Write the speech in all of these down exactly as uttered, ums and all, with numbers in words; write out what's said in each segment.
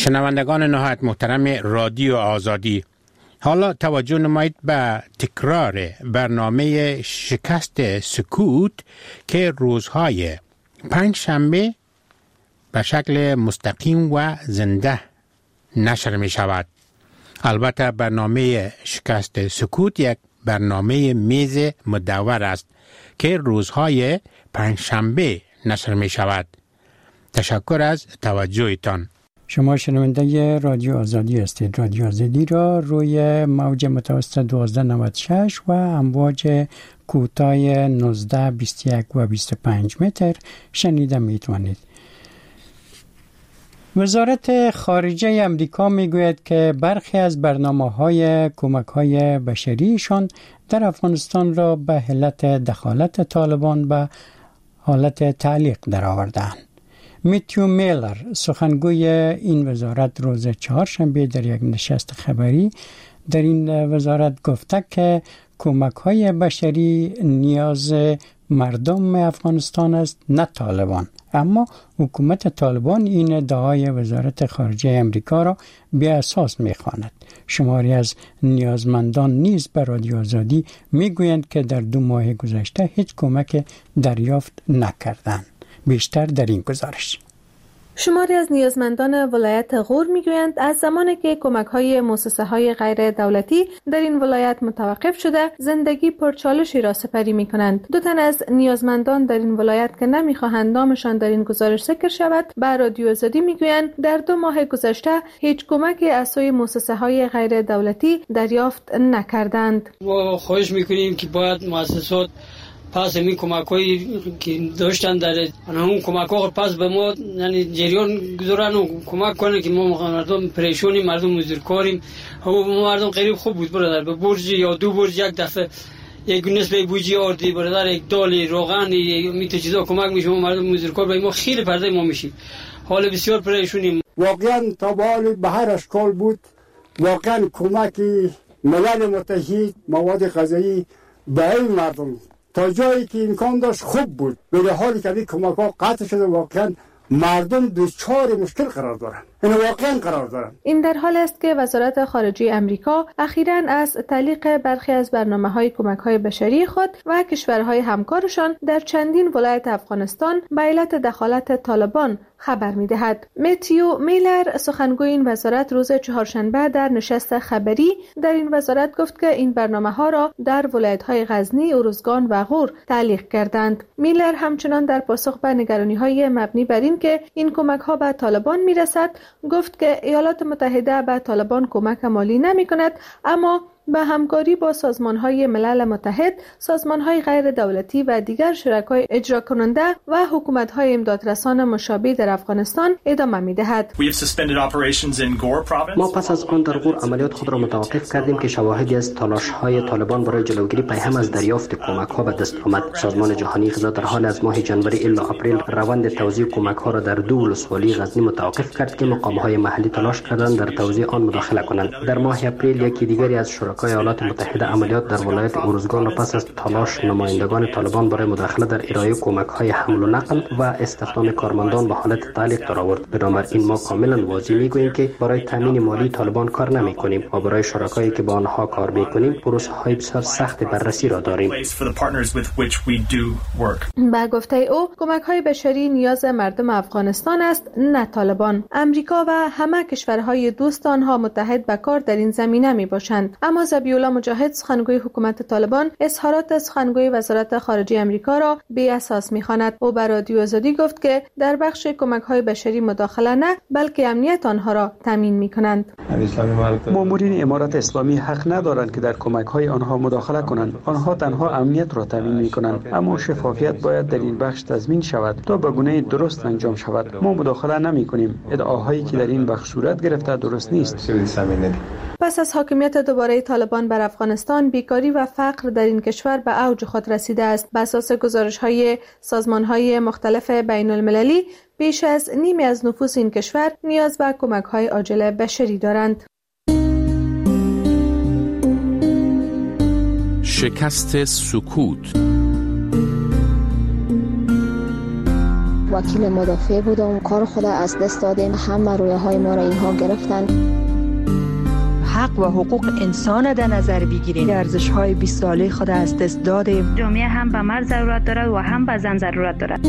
شنوندگان نهایت محترم رادیو آزادی، حالا توجه نمایید به تکرار برنامه شکست سکوت که روزهای پنج شنبه به شکل مستقیم و زنده نشر می شود. البته برنامه شکست سکوت یک برنامه میز مدور است که روزهای پنج شنبه نشر می شود. تشکر از توجهتان. شما شنونده رادیو آزادی هستید. رادیو آزادی را روی موج متوسط دوازده نود و شش و امواج کوتاه نوزده بیست و یک و بیست و پنج متر شنیده می توانید. وزارت خارجه امریکا می گوید که برخی از برنامه‌های کمک‌های بشریشان در افغانستان را به علت دخالت طالبان به حالت تعلیق درآوردند. میتیو میلر سخنگوی این وزارت روز چهارشنبه در یک نشست خبری در این وزارت گفته که کمک‌های بشری نیاز مردم افغانستان است، نه طالبان. اما حکومت طالبان این ادعای وزارت خارجه امریکا را بی اساس می‌خواند. شماری از نیازمندان نیز به رادیو آزادی میگویند که در دو ماه گذشته هیچ کمک دریافت نکردند. بیشتر در این گزارش. شماری از نیازمندان ولایت غور میگویند از زمانی که کمک‌های مؤسسه‌های غیر دولتی در این ولایت متوقف شده، زندگی پرچالشی را سپری می‌کنند. دو تن از نیازمندان در این ولایت که نمی‌خواهند نامشان در این گزارش ذکر شود، به رادیو آزادی میگویند در دو ماه گذشته هیچ کمکی از سوی مؤسسه‌های غیر دولتی دریافت نکردند. ما خواهش می‌کنیم که باید مؤسسات پس این کمک‌هایی که داشتن در اون کمک‌ها پس به ما یعنی جریان گذارن و کمک کنن که ما مردم پریشونی، مردم مزدورکاریم. ما مردم غریب خوب بود برادر، به برج یا دو برج یک دفعه یک نسبه بوجی آردی برادر، یک دال روغن می تو چیزا کمک میشه. ما مردم مزدورکار به ما خیلی پرده ما میشیم، حال بسیار پریشونیم. واقعا تا به حال به هر اشکال بود. واقعا کمک ملل متحد مواد غذایی به این مردم تا جایی که امکان داشت خوب بود، به حالی که این کمک ها قطع شده واقعا مردم دچار مشکل قرار دارن. این واقعا قرار دارن. این در حال است که وزارت خارجه امریکا اخیراً از تعلیق برخی از برنامه‌های کمک‌های بشری خود و کشورهای همکارشان در چندین ولایت افغانستان به علت دخالت طالبان خبر می‌دهد. میتیو میلر سخنگوی این وزارت روز چهارشنبه در نشست خبری در این وزارت گفت که این برنامه‌ها را در ولایت‌های غزنی، ارزگان و غور تعلیق کردند. میلر همچنان در پاسخ به نگرانی‌های مبنی بر این که این کمک‌ها به طالبان می‌رسد گفت که ایالات متحده به طالبان کمک مالی نمی‌کند، اما به همکاری با سازمان‌های ملل متحد، سازمان‌های غیر دولتی و دیگر شرکای اجرا کننده و حکومت‌های امدادرسان مشابه در افغانستان ادامه می‌دهد. ما پس از آن در غور عملیات خود را متوقف کردیم که شواهدی از تلاش‌های طالبان برای جلوگیری پیهم از دریافت کمک‌ها به دست آمد. سازمان جهانی غذا در حال از ماه ژانویه الی آپریل روند توزیع کمک‌ها را در دو ولسوالی غزنی متوقف کرد که مقام‌های محلی تلاش کردند در توزیع آن مداخله کنند. در ماه اپریل یکی دیگری از شرکای ایالات متحده عملیات در ولایت ارزگان را پس از تلاش نمایندگان طالبان برای مداخله در ارائه کمک‌های حمل و نقل و استخدام کارمندان به حالت تعلیق درآورد. بنابراین ما کاملا واضح می‌گوییم که برای تامین مالی طالبان کار نمی‌کنیم و برای شرکایی که با آنها کار می‌کنیم پروسه‌های بسیار سخت بررسی را داریم. با گفته او کمک‌های بشری نیاز مردم افغانستان است، نه طالبان. امریکا و همه کشورهای دوست آنها متحد به کار در این زمینه می‌باشند. اما ذبیح‌الله مجاهد سخنگوی حکومت طالبان اظهارات سخنگوی وزارت خارجه امریکا را بی اساس می‌خواند. او بر رادیو آزادی گفت که در بخش کمک‌های بشری مداخله نه، بلکه امنیت آنها را تامین می‌کنند. مامورین امارات اسلامی حق ندارند که در کمک‌های آنها مداخله کنند. آنها تنها امنیت را تامین می‌کنند، اما شفافیت باید در این بخش تضمین شود تا به گونه درست انجام شود. ما مداخله نمی‌کنیم. ادعاهایی که در این بخش صورت گرفته درست نیست. پس از حاکمیت دوباره طالبان بر افغانستان، بیکاری و فقر در این کشور به اوج خود رسیده است. بر اساس گزارش‌های سازمان‌های مختلف بین‌المللی، بیش از نیمی از نفوس این کشور نیاز به کمک‌های عاجل بشری دارند. شکست سکوت. وکیل مدافع بودم. کار خود از دست دادیم. همه رویه های ما را اینها گرفتن. حق و حقوق انسان در نظر بگیریم. ارزش های بیست ساله خود از دست دادیم. جامعه هم به مرد ضرورت دارد و هم به زن ضرورت دارد.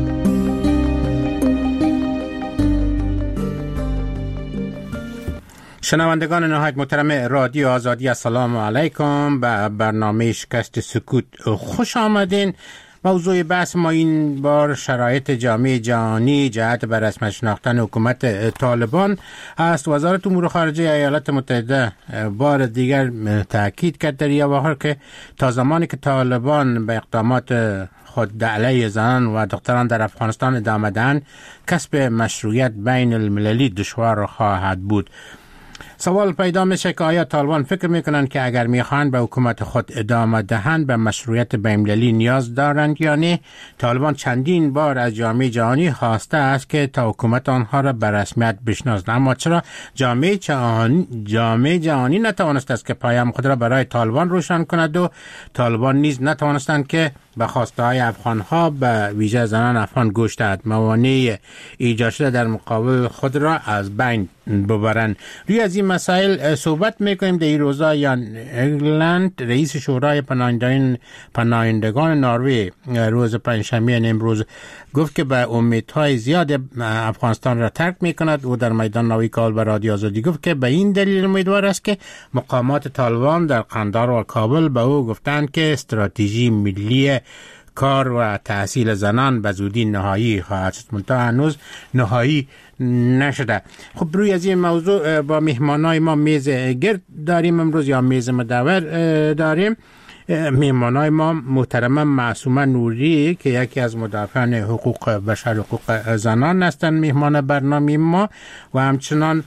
شنوندگان نهایت محترم رادیو آزادی، السلام علیکم. به برنامه شکست سکوت خوش آمدین. موضوع بحث ما این بار شرایط جامعه جهانی جهت بر رسمی شناختن حکومت طالبان است. وزارت امور خارجه ایالات متحده بار دیگر تاکید کرد در یه که تا زمانی که طالبان به اقدامات خود علیه زنان و دختران در افغانستان ادامه دهند، کسب مشروعیت بین المللی دشوار خواهد بود. سوال پیدا میشه که آیا طالبان فکر میکنن که اگر میخوان به حکومت خود ادامه دهند به مشروعیت بین‌المللی نیاز دارند یا نه؟ طالبان چندین بار از جامعه جهانی خواسته است که تا حکومت آنها را به رسمیت بشناسد، اما چرا جامعه جهانی جامعه جهانی نتوانسته است که پیام خود را برای طالبان روشن کند و طالبان نیز نتوانستند که به خواسته های افغان ها به ویژه زنان افغان گوش دهد، موانع ایجاد شده در مقابل خود را از بین ببرند. روی از این مسائل صحبت میکنیم. در این روزا یان اگلند رئیس شورای پناهندگان پناهندگان نروژ روز پنجشنبه امروز گفت که به امیدهای زیاد افغانستان را ترک میکند. او در میدان نوی کال به رادیو آزادی گفت که به این دلیل امیدوار است که مقامات طالبان در قندهار و کابل به او گفتند که استراتژی ملی کار و تحصیل زنان به زودی نهایی خواهد شد، منتها هنوز نهایی نشده. خب روی از این موضوع با مهمانای ما میز گرد داریم امروز یا میز مدور داریم. مهمانای ما محترمه معصومه نوری که یکی از مدافعان حقوق بشر حقوق زنان هستند مهمان برنامه ما، و همچنان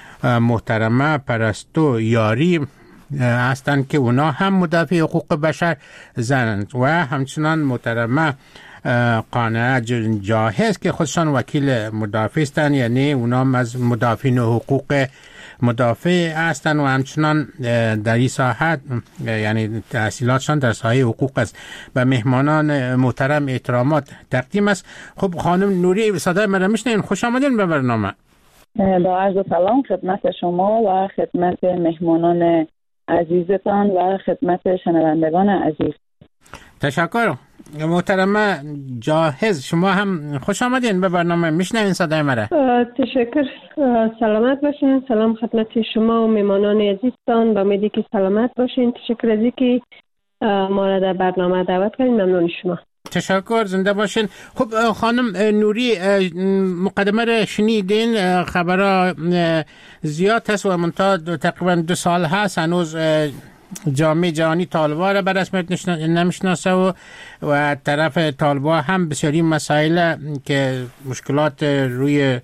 محترمه پرستو یاری هستند که اونا هم مدافع حقوق بشر زنند، و همچنان محترمه قانعه جاهز که خودشان وکیل مدافع هستند، یعنی اونا از مدافعین حقوق مدافع هستند و همچنان در این ساحت یعنی تحصیلاتشان در ساحه حقوق است. به مهمانان محترم احترامات تقدیم است. خب خانم نوری، صدای من را میشنوین؟ خوش آمدین به برنامه. با عرض سلام خدمت شما و خدمت مهمانان عزیزتان و خدمت شنوندگان عزیز. تشکر. محترمه جاهز، شما هم خوش آمدین به برنامه. میشنوین صدای مرا؟ تشکر. سلامت باشین. سلام خدمت شما و مهمانان عزیزتان. با امیدی که سلامت باشین. تشکر از اینکه ما را در برنامه دعوت کردین. ممنون شما. تشکر، زنده باشین. خب خانم نوری، مقدمه را شنیدین. خبرها زیاد هست و منتها تقریبا دو سال هست هنوز جامعه جهانی طالبان را به رسمیت نمیشناسه و و طرف طالبان هم بسیاری مسائل که مشکلات روی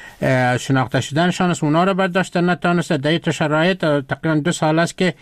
شناخته شدنشان است اونا را برداشت نتوانسته. در این شرایط تقریبا دو سال است که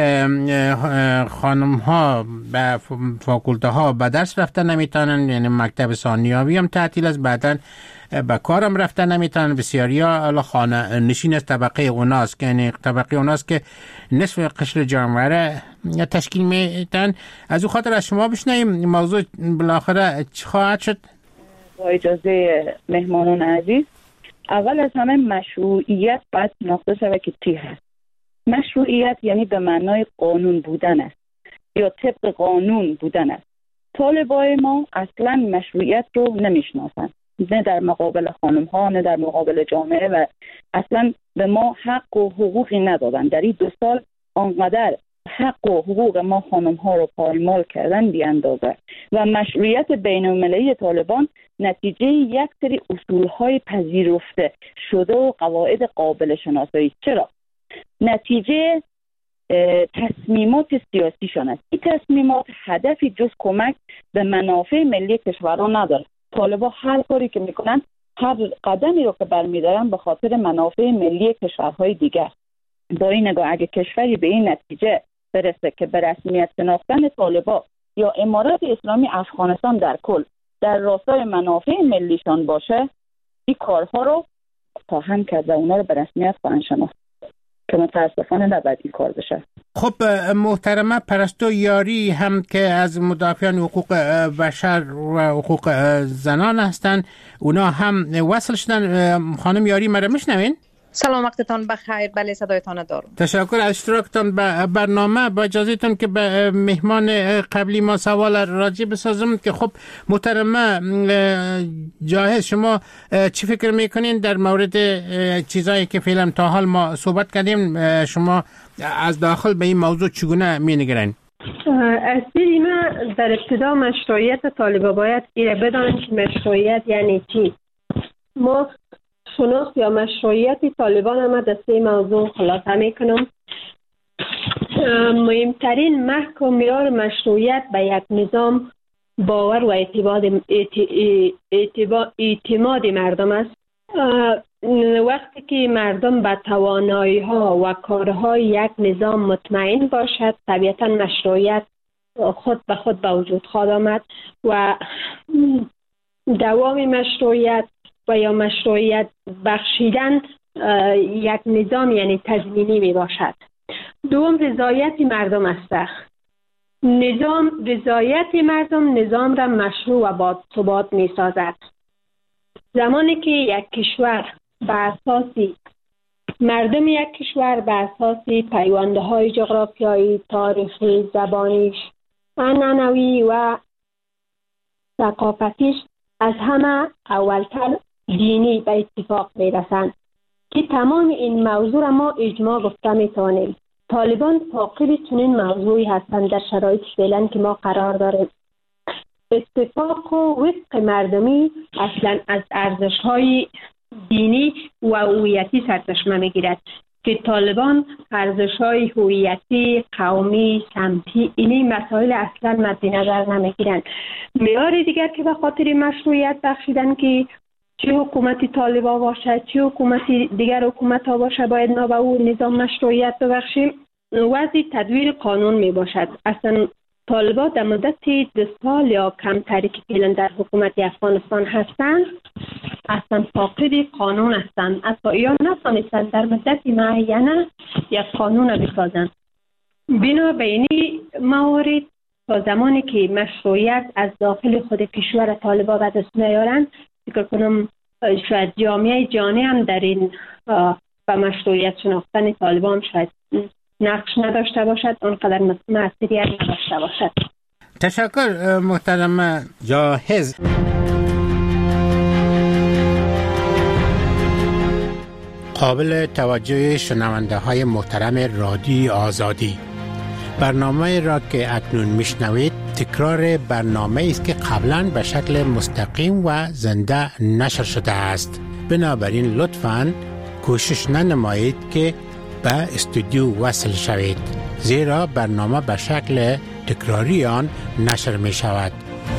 خانم ها به فاکولته ها به درس رفته نمیتونن، یعنی مکتب ثانویه هم تعطیل است، بعدن به کارم رفته نمیتونن. بسیاری ها خانه نشین است. طبقه اوناست که یعنی طبقه اوناست که نصف قشر جامعه را تشکیل میتن. از او خاطر از شما بشنویم موضوع بالاخره چی خواهد شد؟ با اجازه مهمانان عزیز، اول از همه مشروعیت باید شناخته شود که چی هست. مشروعیت یعنی به معنای قانون بودن است یا طبق قانون بودن است. طالبای ما اصلا مشروعیت رو نمیشناسن، نه در مقابل خانم ها نه در مقابل جامعه، و اصلا به ما حق و حقوقی ندادن. در این دو سال آنقدر حق و حقوق ما خانم ها رو پایمال کردن بی اندازه، و مشروعیت بین المللی طالبان نتیجه یک سری اصول های پذیرفته شده و قواعد قابل شناسایی. چرا؟ نتیجه تصمیمات سیاسیشان است. این تصمیمات هدفی جز کمک به منافع ملی کشورها نداره. طالبان هر کاری که میکنن، هر قدمی رو که برمیدارن به خاطر منافع ملی کشورهای دیگر. با این نگاه اگه کشوری به این نتیجه برسه که به رسمیت شناختن طالبان یا امارات اسلامی افغانستان در کل در راستای منافع ملیشان باشه، این کارها رو خواهند کرد و اونا رو به رسمیت خواهند شناخت، که متاسفانه نباید این کار بشه. خب محترمه پرستو یاری هم که از مدافعان حقوق بشر و حقوق زنان هستند، اونا هم وصل شدن. خانم یاری مرا میشنوین؟ سلام، وقتتان بخیر. بله صدایتان دارم. تشکر از اشتراکتان به برنامه. با اجازهتون که به مهمان قبلی ما سوال راجع بسازم که خب محترمه جاهز، شما چی فکر میکنین در مورد چیزایی که فعلا تا حال ما صحبت کردیم؟ شما از داخل به این موضوع چگونه مینگرین؟ از دید من در ابتدا مشروعیت طالبان باید ایره بدانیم که مشروعیت یعنی چی. ما شناخت یا مشروعیت طالبان هم در سه موضوع خلاصه میکنم. مهمترین محک و معیار مشروعیت به یک نظام باور و اعتماد اعتماد مردم است. وقتی که مردم به توانایی ها و کارهای یک نظام مطمئن باشد، طبیعتا مشروعیت خود به خود به وجود خواهد آمد و دوام مشروعیت و یا مشروعیت بخشیدن یک نظام یعنی تضمینی می باشد. دوم رضایت مردم است. نظام رضایت مردم نظام را مشروع و باثبات می سازد. زمانی که یک کشور به اساسی مردم یک کشور به اساسی پیوندهای جغرافیایی، تاریخی، زبانیش، عنعنوی و ثقافتیش از همه اولتر دینی به اتفاق میرسند که تمام این موضوع را ما اجماع گفته میتوانیم. طالبان فاقد چنین موضوعی هستند در شرایط فعلا که ما قرار داریم. اتفاق و وفق مردمی اصلا از ارزش‌های دینی و هویتی سرچشمه میگیرد که طالبان ارزش‌های هویتی، قومی، سمتی اینی مسائل اصلا مد نظر نمیگیرند. معیار دیگر که به خاطر مشروعیت بخشیدن که چه حکومتی طالبان باشد چه حکومتی دیگر حکومت ها باشه باید ما به اون نظام مشروعیت ببخشیم. وضع تدویر قانون می باشد. اصلا طالبان در مدت دو سال یا کمتری که فعلا در حکومت افغانستان هستند اصلا فاقد قانون هستند. اصلا یا نتوانستند در مدت معینه یک قانون بسازند. بنابراین موارد تا زمانی که مشروعیت از داخل خود کشور طالبان به دست نیارند، فکر کنم شاید جامعه جهانی هم در این به مشروعیت شناختن طالبان شاید نقش نداشته باشد، اونقدر مسئولیت نداشته باشد. تشکر محترم جاهز. قابل توجه شنونده های محترم رادیو آزادی، برنامه را که اکنون میشنوید تکرار برنامه است که قبلا به شکل مستقیم و زنده نشر شده است. بنابراین لطفاً کوشش ننمایید که به استودیو وصل شوید، زیرا برنامه به شکل تکراری آن نشر می شود.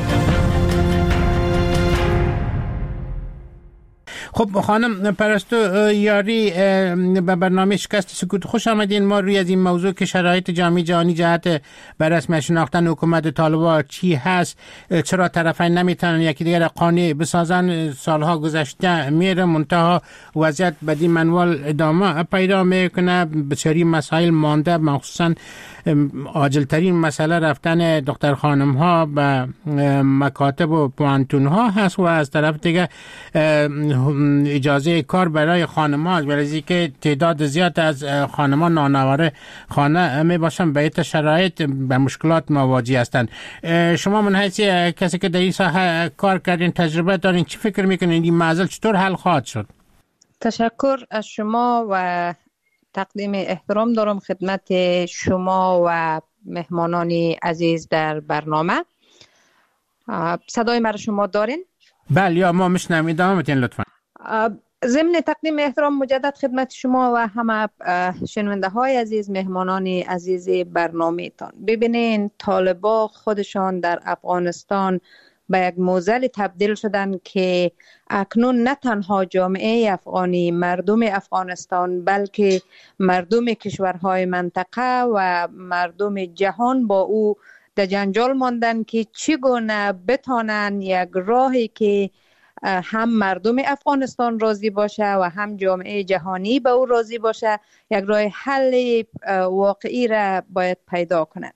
خب خانم پرستو یاری، به برنامه شکست سکوت خوش آمدین. ما روی از این موضوع که شرایط جامعه جهانی جهت بر رسمی شناختن حکومت طالبان چی هست، چرا طرفین نمیتونن یکی دیگر قانع بسازن، سالها گذشته میره منتها وضعیت بدین منوال ادامه پیدا میکنه، بسیاری مسائل مانده، مخصوصا عاجل ترین مسئله رفتن دختر خانم ها به مکاتب و پوانتون ها هست و از طرف دیگه اجازه کار برای خانمان، ولی که تعداد زیاد از خانمان نانواره خانه می باشن، به این شرایط به مشکلات مواجه هستند. شما من حیث کسی که در این ساحه کار کردین، تجربه دارین، چی فکر میکنین این معضل چطور حل خواهد شد؟ تشکر از شما و تقدیم احترام دارم خدمت شما و مهمانان عزیز در برنامه. صدای مرا شما دارین؟ بله، یا ما میشنویم، ادامه بدین لطفا. ضمن تقدیم احترام مجدد خدمت شما و همه شنونده های عزیز، مهمانان عزیز برنامه تان. ببینین طالبا خودشان در افغانستان به یک معضل تبدیل شدن که اکنون نه تنها جامعه افغانی، مردم افغانستان، بلکه مردم کشورهای منطقه و مردم جهان با او در جنجال ماندن که چگونه بتانن یک راهی که هم مردم افغانستان راضی باشه و هم جامعه جهانی به او راضی باشه، یک راه حل واقعی را باید پیدا کنند.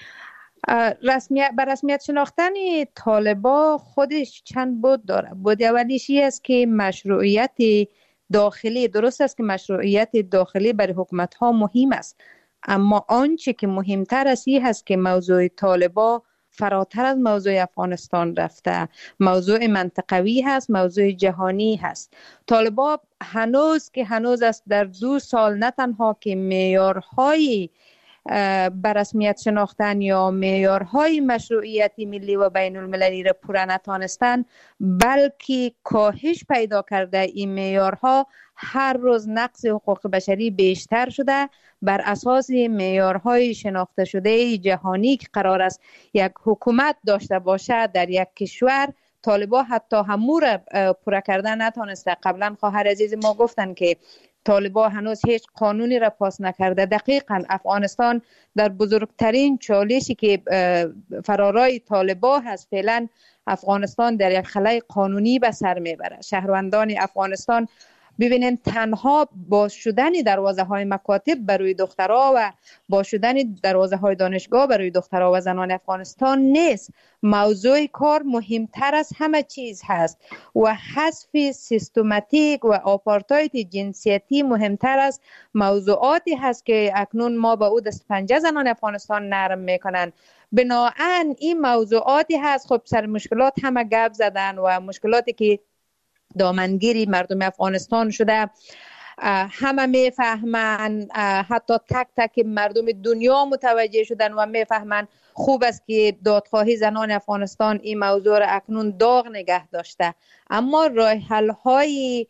رسمیت بر رسمیت شناختن طالبان خودش چند بود داره. بود اولیش است که مشروعیت داخلی، درست است که مشروعیت داخلی برای حکومت ها مهم است، اما آنچه که مهمتر است این هست که موضوع طالبان فراتر از موضوع افغانستان رفته، موضوع منطقوی هست، موضوع جهانی هست. طالبان هنوز که هنوز است در دو سال نه تنها که معیارهای بر رسمیت شناختن یا معیارهای مشروعیت ملی و بین المللی را پوره نتانستند، بلکه کاهش پیدا کرده. این معیارها هر روز نقض حقوق بشری بیشتر شده. بر اساس معیارهای شناخته شده جهانی که قرار است یک حکومت داشته باشه در یک کشور، طالبان حتی همو را پوره کردن نتانسته. قبلا خواهر عزیز ما گفتن که طالبان هنوز هیچ قانونی را پاس نکرده. دقیقاً افغانستان در بزرگترین چالشی که فرارای طالبان هست، فعلا افغانستان در یک خلای قانونی به سر میبره. شهروندان افغانستان ببینین تنها باز شدن دروازه های مکاتب برای دخترها و باز شدن دروازه های دانشگاه برای دخترها و زنان افغانستان نیست. موضوع کار مهمتر از همه چیز هست و حذف سیستماتیک و آپارتاید جنسیتی مهمتر از موضوعاتی هست که اکنون ما با او دست پنجه زنان افغانستان نرم میکنن. بنابراین این موضوعاتی هست. خب سر مشکلات همه گپ زدن و مشکلاتی که دامنگیری مردم افغانستان شده همه میفهمن، حتی تک تک مردم دنیا متوجه شدن و میفهمن. خوب است که دادخواهی زنان افغانستان این موضوع را اکنون داغ نگه داشته، اما راه حل های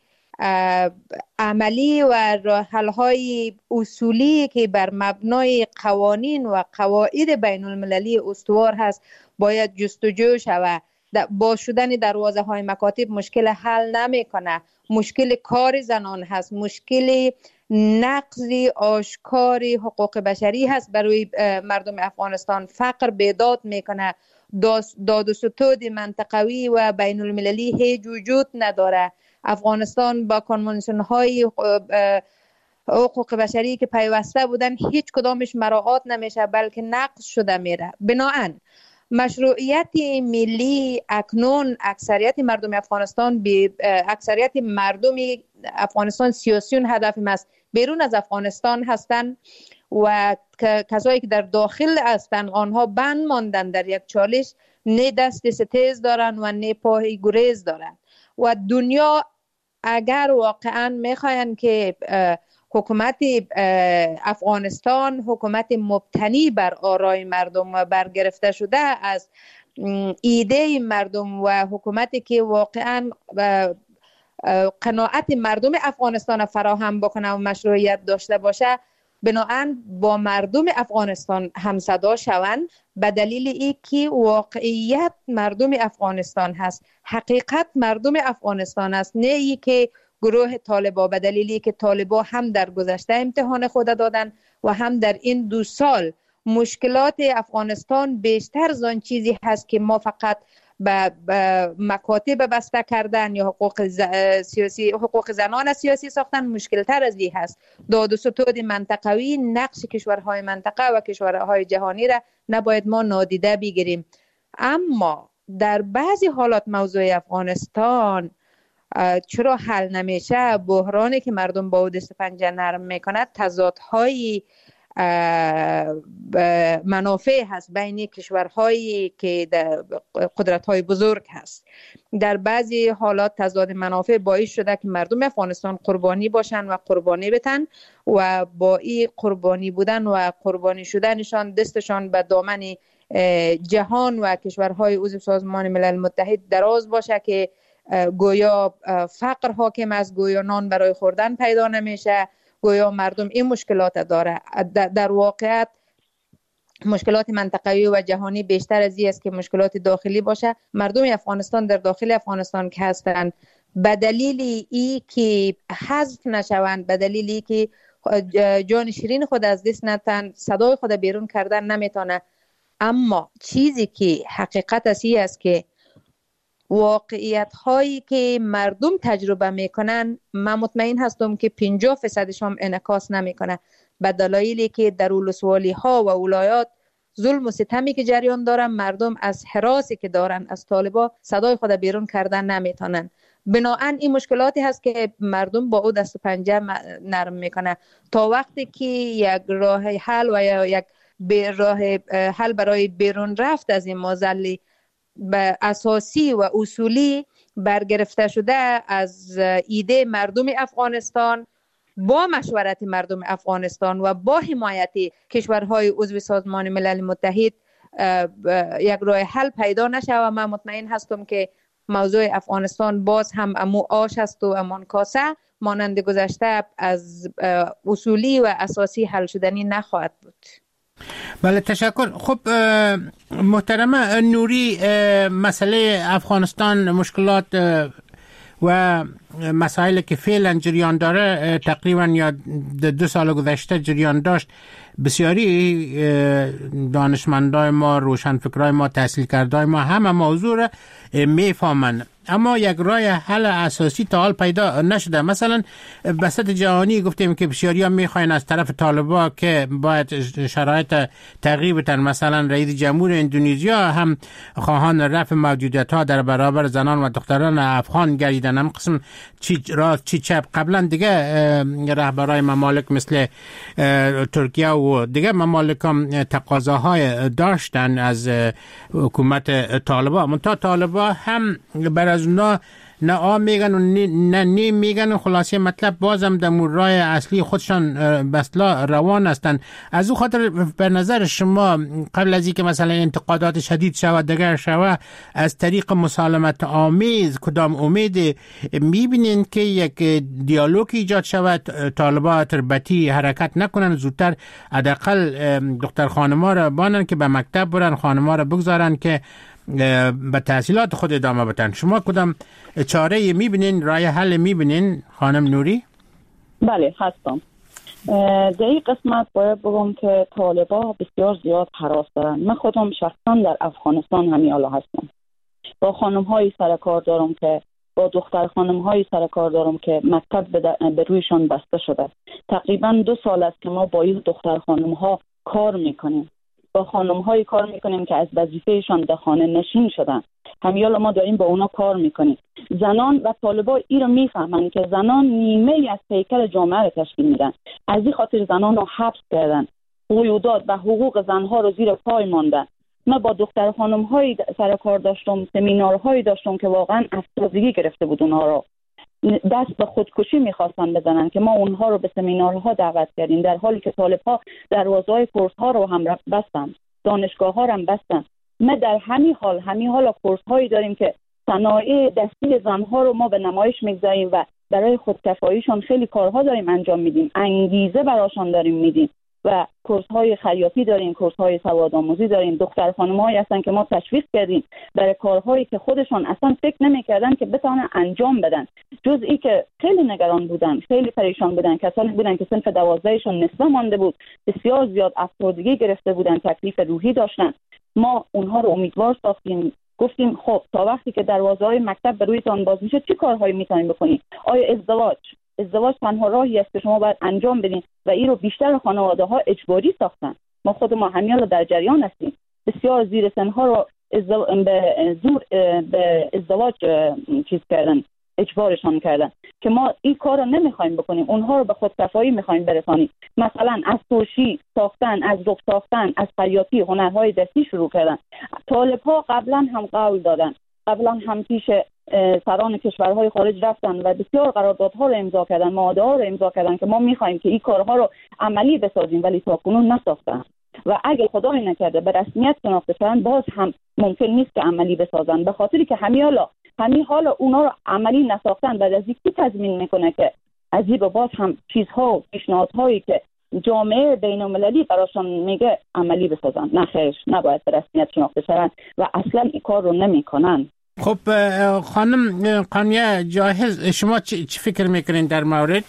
عملی و راه حل های اصولی که بر مبنای قوانین و قواعد بین المللی استوار هست باید جستجو شود. با شدن دروازه های مکاتب مشکل حل نمی کنه. مشکل کار زنان هست، مشکل نقض آشکار حقوق بشری هست برای مردم افغانستان. فقر بیداد میکنه. داد و ستود منطقوی و بین المللی هیچ وجود نداره. افغانستان با کنوانسیون های حقوق بشری که پیوسته بودن هیچ کدامش مراعات نمیشه بلکه نقض شده میره. بنابراین مشروعیت ملی اکنون اکثریت مردم افغانستان به اکثریت مردم افغانستان سیاسیون هدف است. بیرون از افغانستان هستند و کسایی که در داخل هستند آنها بند ماندن در یک چالش، نه دست ستیز دارن و نه پای گریز دارن. و دنیا اگر واقعا میخواین که حکومت افغانستان حکومت مبتنی بر آرای مردم و برگرفته شده از ایده مردم و حکومتی که واقعا قناعت مردم افغانستان فراهم بکنه و مشروعیت داشته باشه، بنابراین با مردم افغانستان همصدا شوند، به دلیل اینکه واقعیت مردم افغانستان هست، حقیقت مردم افغانستان است، نه اینکه گروه طالبان، به دلیلی که طالبان هم در گذشته امتحان خود دادن و هم در این دو سال مشکلات افغانستان بیشتر از آن چیزی هست که ما فقط به مکاتب بسته کردن یا حقوق سیاسی حقوق زنان سیاسی ساختن مشکل تر از این هست. داد و ستود منطقوی نقش کشورهای منطقه و کشورهای جهانی را نباید ما نادیده بگیریم. اما در بعضی حالات موضوع افغانستان چرا حل نمیشه؟ بحرانی که مردم با او دست پنجه نرم میکند تضادهای منافع هست بین کشورهایی که قدرت‌های بزرگ هست. در بعضی حالات تضاد منافع باعث شده که مردم افغانستان قربانی باشن و قربانی بتن و با این قربانی بودن و قربانی شدنشان دستشان به دامن جهان و کشورهای عضو سازمان ملل متحد دراز باشه که گویا فقر حاکم است، گویا نان برای خوردن پیدا نمیشه، گویا مردم این مشکلات داره. در واقعیت مشکلات منطقه‌ای و جهانی بیشتر از این است که مشکلات داخلی باشه. مردم افغانستان در داخل افغانستان که هستند به دلیل ای که حذف نشوند، به دلیلی که جان شیرین خود از دست ندن، صدای خود بیرون کردن نمیتونه. اما چیزی که حقیقت است این است که واقعیت هایی که مردم تجربه میکنن من مطمئن هستم که پنجاه فیصدش هم انعکاس نمیکنه، به دلایلی که در ولسوالی ها و ولایات ظلم و ستمی که جریان دارن، مردم از حراسی که دارن از طالبا صدای خود بیرون کردن نمیتونن. بنابراین این مشکلاتی هست که مردم با او دست و پنجه نرم میکنه تا وقتی که یک راه حل و یا یک راه حل برای بیرون رفت از این مازلی به اساسی و اصولی برگرفته شده از ایده مردم افغانستان با مشورت مردم افغانستان و با حمایت کشورهای عضو سازمان ملل متحد یک راه حل پیدا نشه و من مطمئن هستم که موضوع افغانستان باز هم امو آش است و امان کاسه مانند گذشته از اصولی و اساسی حل شدنی نخواهد بود. بله تشکر. خب محترمه نوری، مسئله افغانستان، مشکلات و مسائلی که فعلا جریان داره تقریبا یا دو سال گذشته جریان داشت، بسیاری دانشمندای ما، روشنفکرای ما، تحصیل کردای ما همه موضوع را میفهمن، اما یک راه حل اساسی تا حال پیدا نشده. مثلا بسط جهانی گفتیم که بسیاری ها میخواین از طرف طالبا که باید شرایط تغییر بدن. مثلا رئیس جمهور اندونزیا هم خواهان رفع موجودیت ها در برابر زنان و دختران افغان گردیدن. هم قسم چی راست چی چپ. قبلا دیگه رهبرای ممالک مثل ترکیه و دیگه ممالک هم تقاضاهای داشتن از حکومت طالبا، منتها طالبا هم بر از اونا نه آ میگن و نه نی میگن و خلاصه مطلب بازم در راه اصلی خودشان بسلا روان هستند. از او خاطر به نظر شما قبل از اینکه مثلا انتقادات شدید شود دیگر شود، از طریق مسالمت آمیز کدام امید میبینین که یک دیالوگ ایجاد شود، طالبا تربتی حرکت نکنن، زودتر حداقل دختر خانما را بانن که به مکتب برن، خانما را بگذارن که به تحصیلات خود ادامه بدن؟ شما کدام چاره میبینین، راه حل میبینین خانم نوری؟ بله هستم. در این قسمت باید بگم که طالبا بسیار زیاد هراس دارن. من خودم شخصا در افغانستان همین حالا هستم. با خانم های سرکار دارم که با دختر خانم های سرکار دارم که مکتب به رویشان بسته شده. تقریبا دو سال است که ما با این دختر خانم ها کار میکنیم، با خانم های کار میکنیم که از وظیفهشان در خانه نشین شدن. همیالا ما داریم با اونا کار میکنیم. زنان و طالبا این رو میفهمن که زنان نیمه از هیکل جامعه رو تشکیل میدن. از این خاطر زنان رو حبس کردن، قیودات و حقوق زنها رو زیر پای ماندن. من با دختر خانم های سر کار داشتم، سمینارهایی داشتم که واقعا افسردگی گرفته بود اونها رو، دست به خودکشی میخواستن بزنن که ما اونها رو به سمینارها دعوت کردیم، در حالی که طالب‌ها دروازه‌های کورس‌ها رو هم بستن، دانشگاه‌ها رو هم بستن. ما در همین حال همین حال کورس‌هایی داریم که صنایع دستی زنها رو ما به نمایش میگذاریم و برای خودکفاییشون خیلی کارها داریم انجام میدیم، انگیزه براشون داریم میدیم و کورس‌های خیاطی داریم، کورس‌های سوادآموزی داریم. دختر خانم‌هایی هستن که ما تشویق کردیم برای کارهایی که خودشون اصلا فکر نمی‌کردن که بتونن انجام بدن، جز ای که خیلی نگران بودن، خیلی پریشان بودن، کسانی بودن که صنف دوازدهشون نصفه مانده بود، بسیار زیاد افسردگی گرفته بودن، تکلیف روحی داشتن. ما اونها رو امیدوار ساختیم، گفتیم خب تا وقتی که دروازه‌های مکتب به رویتان باز میشه چه کارهایی میتونید بکنید؟ آیا ازدواج ازدواج تنها راهی است که شما باید انجام بدین و این رو بیشتر خانواده‌ها اجباری ساختن. ما خود ما همیالا در جریان هستیم. بسیار زیر سنها رو ازدو... به زور به ازدواج چیز کردن، اجبارشان کردن که ما این کار رو نمیخوایم بکنیم، اونها رو به خودکفایی میخوایم برسانیم. مثلا از ترشی ساختن، از رب ساختن، از خیاطی، هنرهای دستی شروع کردن. طالب‌ها قبلا هم قول دادن، قبلا هم پیش سران کشورهای خارج رفتن و بسیار قراردادها رو امضا کردن، معاهده‌ها رو امضا کردن که ما میخوایم که این کارها رو عملی بسازیم، ولی تاکنون نساختن و اگه خدای نکرده به رسمیت شناخته شدن باز هم ممکن نیست که عملی بسازن، به خاطری که همین حالا همین حالا اونا رو عملی نساختن. بعد از این کی تضمین میکنه که از این به بعد هم چیزها، پیشنهادهایی که جامعه بین‌المللی براشون میگه عملی بسازن؟ نه خیر، نباید به رسمیت شناخته شدن و اصلا این کار رو نمیکنن. خب خانم قانیه جاهز، شما چی فکر میکنین در مورد؟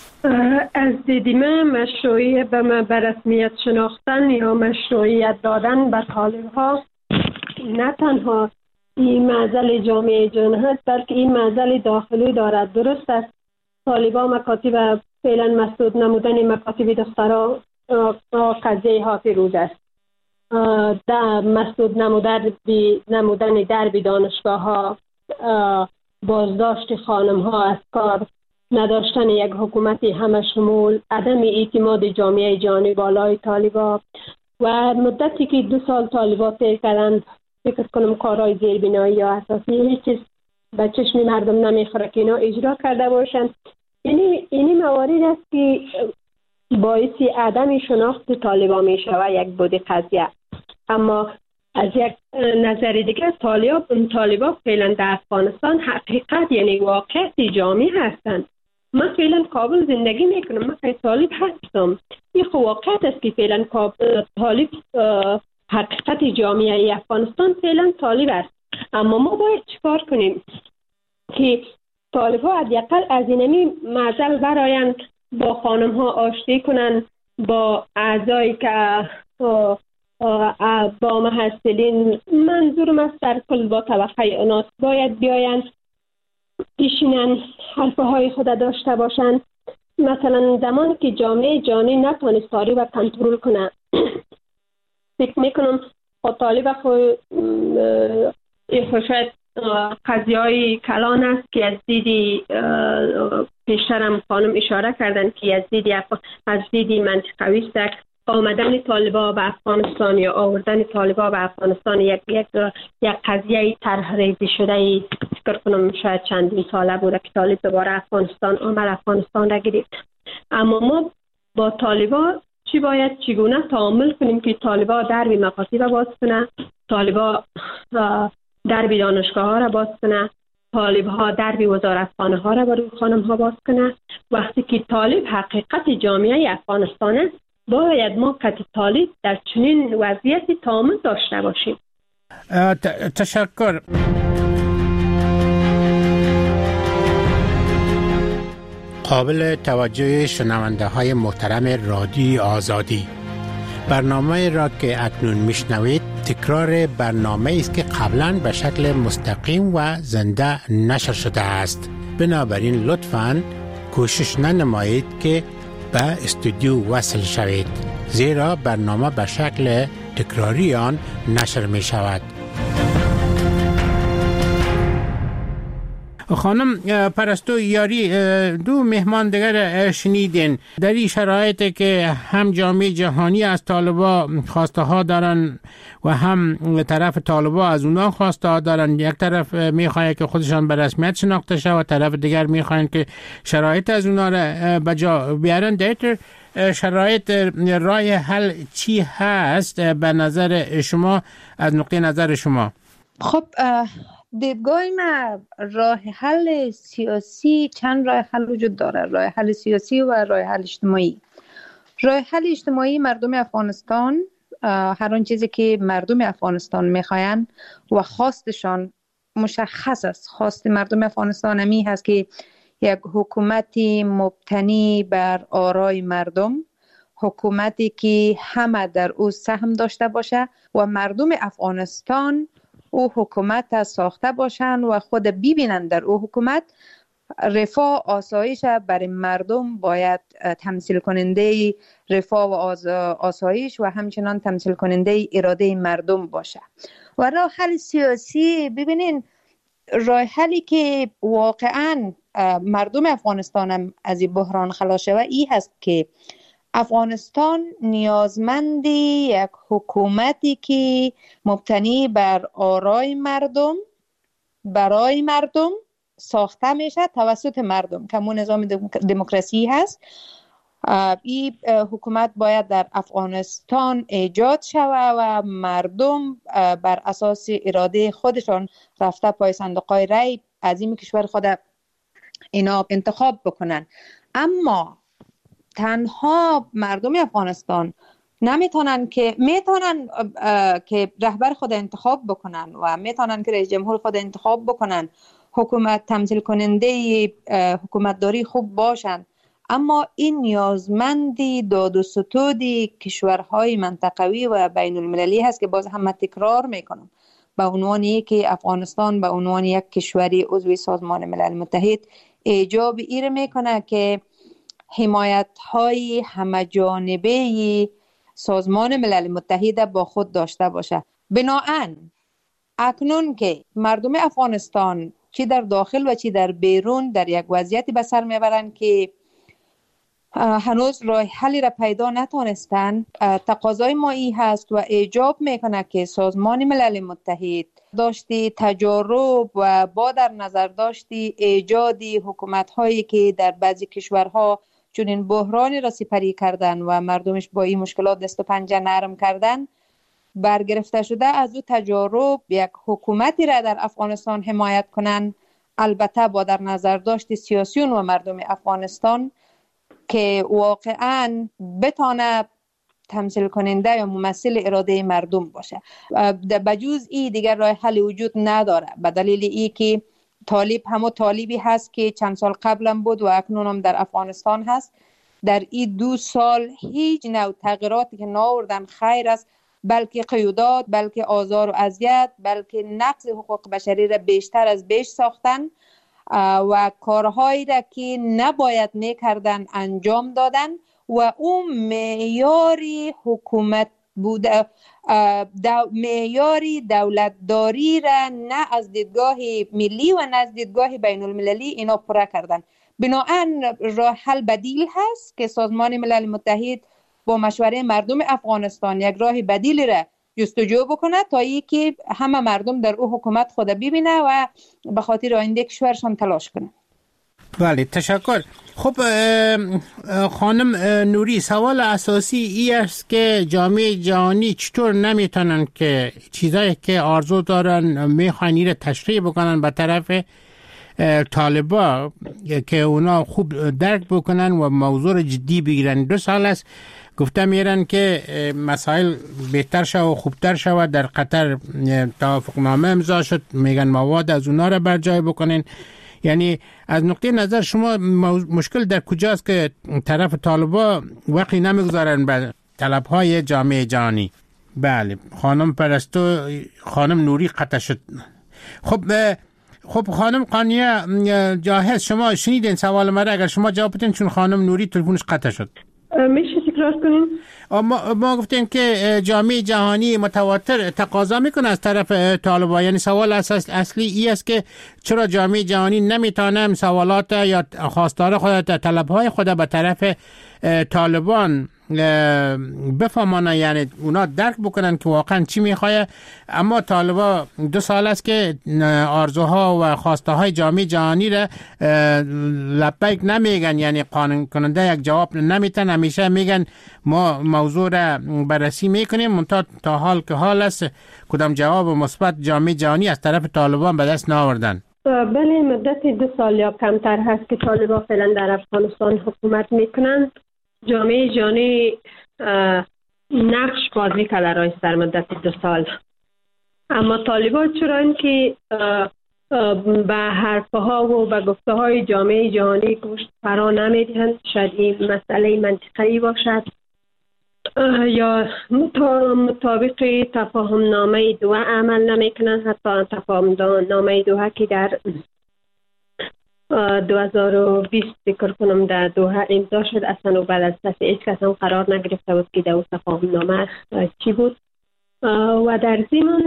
از دید من مشروعیت به من به رسمیت شناختن یا مشروعیت دادن به طالب‌ها نه تنها این معضل جامعه جهانی هست، بلکه این معضل داخلی دارد. درست است طالبان مکاتب فعلا مسدود نمودن مکاتب دخترها قضیه حافظ است، در مسدود نمودن نمودن درب دانشگاه ها، بازداشت خانم ها از کار، نداشتن یک حکومت همه شمول، عدم اعتماد جامعه جهانی بالای طالبان و مدتی که دو سال طالبان طی کردند فکر کنم کارهای زیربنایی یا اساسی هیچ چیز به چشم مردم نمیخوره که اینا اجرا کرده باشند. یعنی اینی موارد است که باعث عدم شناخت طالبان می شود یک بود قضیه. اما از یک نظر دیگه طالبان طالبان فعلا در افغانستان حقیقت یعنی واقعیت جامعی هستند. من فعلا کابل زندگی میکنم، من که طالب هستم، این واقعیت است که فعلا طالب حقیقت جامعه افغانستان فعلا طالب است. اما ما باید چیکار کنیم که طالب ها حداقل از اینمی معضل برایند، با خانم ها آشتی کنن، با اعضایی که با محصلین، منظورم از در کل با طبقه اوناس باید بیاین بشینن حرفه های خود داشته باشن. مثلا زمانی که جامعه جهانی نتونست طالب را کنترل کنه، فکر میکنم خود طالب خود شاید قضیه های کلان است که از دیدی پیشترم خانم اشاره کردن که از دیدی از دیدی منطقوی است آمدن طالبا به افغانستان یا آوردن طالبا به افغانستان یک یک یک قضیه طرح ریزی شده. فکر کنم شاید چندین ساله بوده که طالب دوباره افغانستان آمد، افغانستان را گرفت. اما ما با طالبا چی باید چگونه تعامل کنیم که طالبا درب مکاتب را باز کنه، طالبا درب دانشگاه ها را باز کنه، طالب ها درب وزارتخانه ها را برای خانم ها باز کنه. وقتی که طالب حقیقت جامعه افغانستان است، باید ما که طالب در چنین وضعیتی تعامل داشته باشیم. تشکر. قابل توجه شنونده های محترم رادیو آزادی، برنامه را که اکنون میشنوید تکرار برنامه است که قبلا به شکل مستقیم و زنده نشر شده است. بنابراین لطفاً کوشش ننمایید که به استودیو وصل شوید، زیرا برنامه به شکل تکراری آن نشر می شود. خانم پرستو یاری، دو مهمان دیگر شنیدین. در این شرایطی که هم جامعه جهانی از طالبا خواسته ها دارن و هم طرف طالبا از اونا خواسته ها دارن، یک طرف میخواد که خودشان به رسمیت شناخته شه و طرف دیگر میخوان که شرایط از اونا را به جا بیارن. در شرایط راه حل چی هست به نظر شما، از نقطه نظر شما؟ خب دیدگاه ما راه حل سیاسی، چند راه حل وجود داره، راه حل سیاسی و راه حل اجتماعی. راه حل اجتماعی مردم افغانستان هر آن چیزی که مردم افغانستان میخواین و خواستشان مشخص است. خواست مردم افغانستان همی هست که یک حکومتی مبتنی بر آرای مردم، حکومتی که همه در او سهم داشته باشه و مردم افغانستان او حکومت ساخته باشند و خود ببینند در او حکومت رفاه آسایش برای مردم باید تمثیل کننده رفاه و آسایش و همچنان تمثیل کننده اراده مردم باشه. و راه حل سیاسی، ببینین راه حلی که واقعا مردم افغانستان هم از این بحران خلاص شود ای هست که افغانستان نیازمند یک حکومتی که مبتنی بر آرای مردم، برای مردم ساخته میشه توسط مردم که همون نظام دموکراسی هست. این حکومت باید در افغانستان ایجاد شود و مردم بر اساس اراده خودشان رفته پای صندوق‌های رای از این کشور خود اینا انتخاب بکنن. اما تنها مردم افغانستان نمیتونن که میتونن که رهبر خود انتخاب بکنن و میتونن که رئیس جمهور خود انتخاب بکنن، حکومت تمثیل کننده حکومتداری خوب باشن، اما این نیازمندی داد و ستود کشورهای منطقوی و بین المللی هست که باز هم تکرار میکنم به عنوان که افغانستان به عنوان یک کشوری عضو سازمان ملل متحد ایجاب ایر میکنه که حمایت های همه جانبه سازمان ملل متحد با خود داشته باشه. بناهن اکنون که مردم افغانستان چی در داخل و چی در بیرون در یک وضعیتی به سر میبرند که هنوز راه حلی را پیدا نتونستن، تقاضای ما ای هست و ایجاب میکنه که سازمان ملل متحد داشتی تجارب و با در نظر داشتی ایجادی حکومت هایی که در بعضی کشورها چون این بحرانی را سپری کردن و مردمش با این مشکلات دست و پنجه نرم کردن، برگرفته شده از او تجارب یک حکومتی را در افغانستان حمایت کنن، البته با در نظر داشتی سیاسیون و مردم افغانستان که واقعا بتانه تمثیل کننده یا ممثل اراده مردم باشه. بجوز ای دیگر راه حل وجود نداره، به دلیل ای که طالب همو طالبی هست که چند سال قبلم بود و اکنون هم در افغانستان هست. در این دو سال هیچ نوع تغییراتی که ناوردن خیر است، بلکه قیودات، بلکه آزار و اذیت، بلکه نقض حقوق بشری را بیشتر از بیش ساختن و کارهایی را که نباید میکردن انجام دادن و اون معیاری حکومت بوده، دو معیاری دولتداری را نه از دیدگاه ملی و نه از دیدگاه بین المللی اینا پوره کردن. بناهن راه حل بدیل هست که سازمان ملل متحد با مشوره مردم افغانستان یک راه بدیل را جستجو بکنه تا ای که همه مردم در او حکومت خود ببینه و به خاطر آینده کشورشان تلاش کنه. بله، تشکر. خب خانم نوری، سوال اساسی ای است که جامعه جهانی چطور نمیتونن که چیزایی که آرزو دارن میخوان را تشریح بکنن به طرف طالبا که اونا خوب درک بکنن و موضوع جدی بگیرن. دو سال است گفته میرن که مسائل بهتر شد و خوبتر شود. در قطر توافقنامه امضا شد، میگن مواد از اونا را بر جای بکنین. یعنی از نقطه نظر شما مشکل در کجاست که طرف طالبا وقتی نمیگذارن به طلبهای جامعه جهانی؟ بله، خانم پرستو، خانم نوری قطع شد. خب خب خانم قانیه جاهز، شما شنیدین سوال مرا؟ اگر شما جواب بدین، چون خانم نوری تلفنش قطع شد. میشه تکرار کنین؟ ما, ما گفتیم که جامعه جهانی متواتر تقاضا میکنه از طرف طالبان. یعنی سوال اساس اصلی ای است که چرا جامعه جهانی نمیتونه سوالات یا خواستار خود، طلبهای خود به طرف طالبان بفهمانه، یعنی اونا درک بکنن که واقعا چی میخواه. اما طالبا دو سال است که آرزوها و خواسته های جامعه جهانی را لبیک نمیگن، یعنی قانع کننده یک جواب نمیتن. همیشه میگن ما موضوع را بررسی میکنیم، منتها تا حال که حال است کدام جواب مثبت جامعه جهانی از طرف طالبان به دست نآوردن. بله، مدت دو سال یا کمتر هست که طالبان فعلا در افغانستان حکومت میکنن. جامعه جهانی نقش بازی کرده رایست در مدت دو سال، اما طالبان چرا این که به حرفها و به گفته های جامعه جهانی گوش فرا نمیدهند، شاید این مسئله منطقی باشد یا مطابق تفاهم نامه دوحه عمل نمیکنند. حتی تفاهم نامه دوحه که در دو هزار و بیست فکر کنم در دوحه امضا شد، اصلا و بعد از دست هیچ کس هم قرار نگرفته بود که در اون تفاهم نامه چی بود. و در ضمن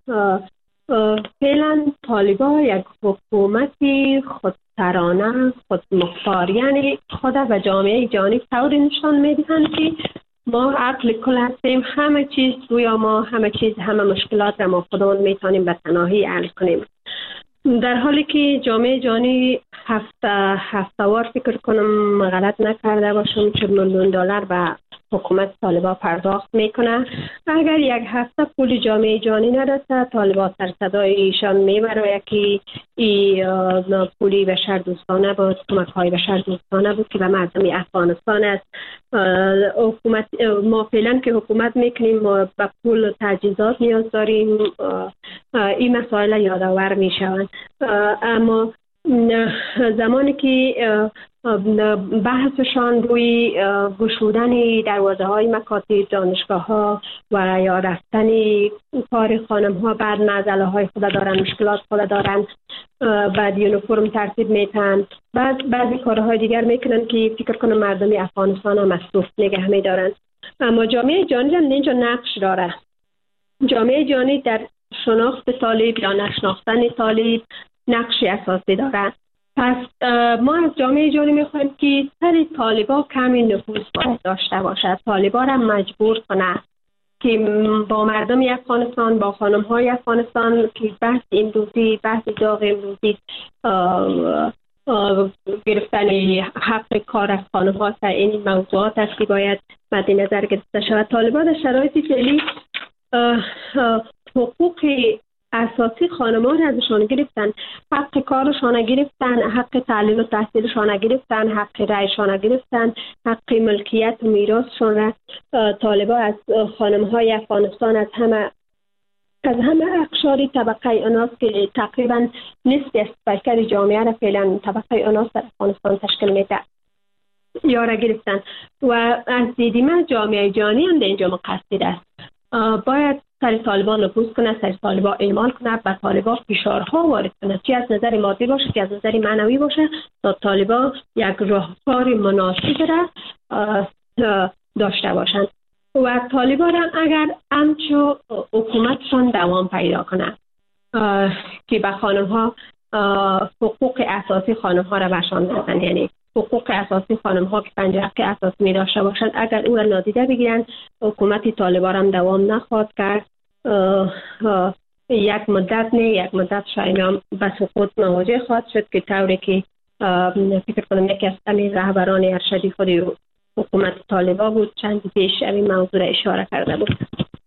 فعلا طالبان یک حکومتی خودسرانه، خودمختار، یعنی خود و جامعه جهانی طوری نشان میدهند که ما عقل کل هستیم، همه چیز گویا ما همه چیز همه مشکلات را ما خودمون میتونیم به تنهایی حل کنیم، در حالی که جامعه جهانی هفته هفته‌وار فکر کنم غلط نکرده باشم چهل میلیون دلار به حکومت طالبان پرداخت میکنه. اگر یک هفته پول جامعه جهانی نرسه، طالبان سر صدای ایشان میبره که این پولی بشر دوستانه بود، کمک های بشر دوستانه بود که به مردم افغانستان است. حکومت ما فعلا که حکومت میکنیم ما به پول و تجهیزات نیاز داریم، این مسائل یادآور میشوند. اما زمانی که بحثشان روی گشودن دروازه های مکاتب، دانشگاه ها و یا رفتن کار خانم ها بعد معضله های خود دارن، مشکلات خود دارن، بعد یونیفرم ترتیب میتن، بعد بعضی کارهای دیگر میکنن که فکر کنم مردمی افغانستان هم مصروف نگه میدارن. اما جامعه جهانی هم اینجا نقش داره. جامعه جهانی در شناخت طالب یا نشناختن طالب نقشی اساسی داره. پس ما از جامعه جهانی میخوایم که سر طالبا کمی نفوذ باید داشته باشد، طالبا را مجبور کنه که با مردم افغانستان، با خانم های افغانستان که بحث امروزی، بحث داغ امروزی گرفتن حق کار از خانم ها سر این موضوعات است که باید مد نظر گرفته شود. طالبان در شرایط فعلی حقوق اساسی خانمان را ازشان گرفتن، حق کارشان گرفتن، حق تعلیم و تحصیلشان گرفتن، حق رایشان گرفتن، حق ملکیت و میراثشان را طالبان از خانم‌های افغانستان، از همه از همه اقشار طبقه اناس که تقریبا نصف از پیکر جامعه را فعلا طبقه اناس در افغانستان تشکیل میده یارا گرفتن و از دیدی من جامعه جهانی هم در اینجا مقصر است. باید سر طالبان نفوذ کنه، سر طالبان اعمال کنه، به طالبان فشارها وارد کنه، چی از نظر مادی باشه چی از نظر معنوی باشه، تا طالبان یک راهکار مناسب را داشته باشند و طالبان هم اگر همچو حکومتشون دوام پیدا کنه که به خانم ها حقوق اساسی خانم ها را بشان دادن، یعنی حقوق اساسی خانم ها که پنج حق اساسی می داشته باشند، اگر او را نادیده بگیرن حکومت طالبان هم دوام نخواهد کرد. یک مدت نه یک مدت شاید هم به سقوط مواجه خواهد شد که طوری که فکر کنم یکی از امیر رهبران ارشدی خود حکومت طالبان بود چند پیش این موضوع را اشاره کرده بود.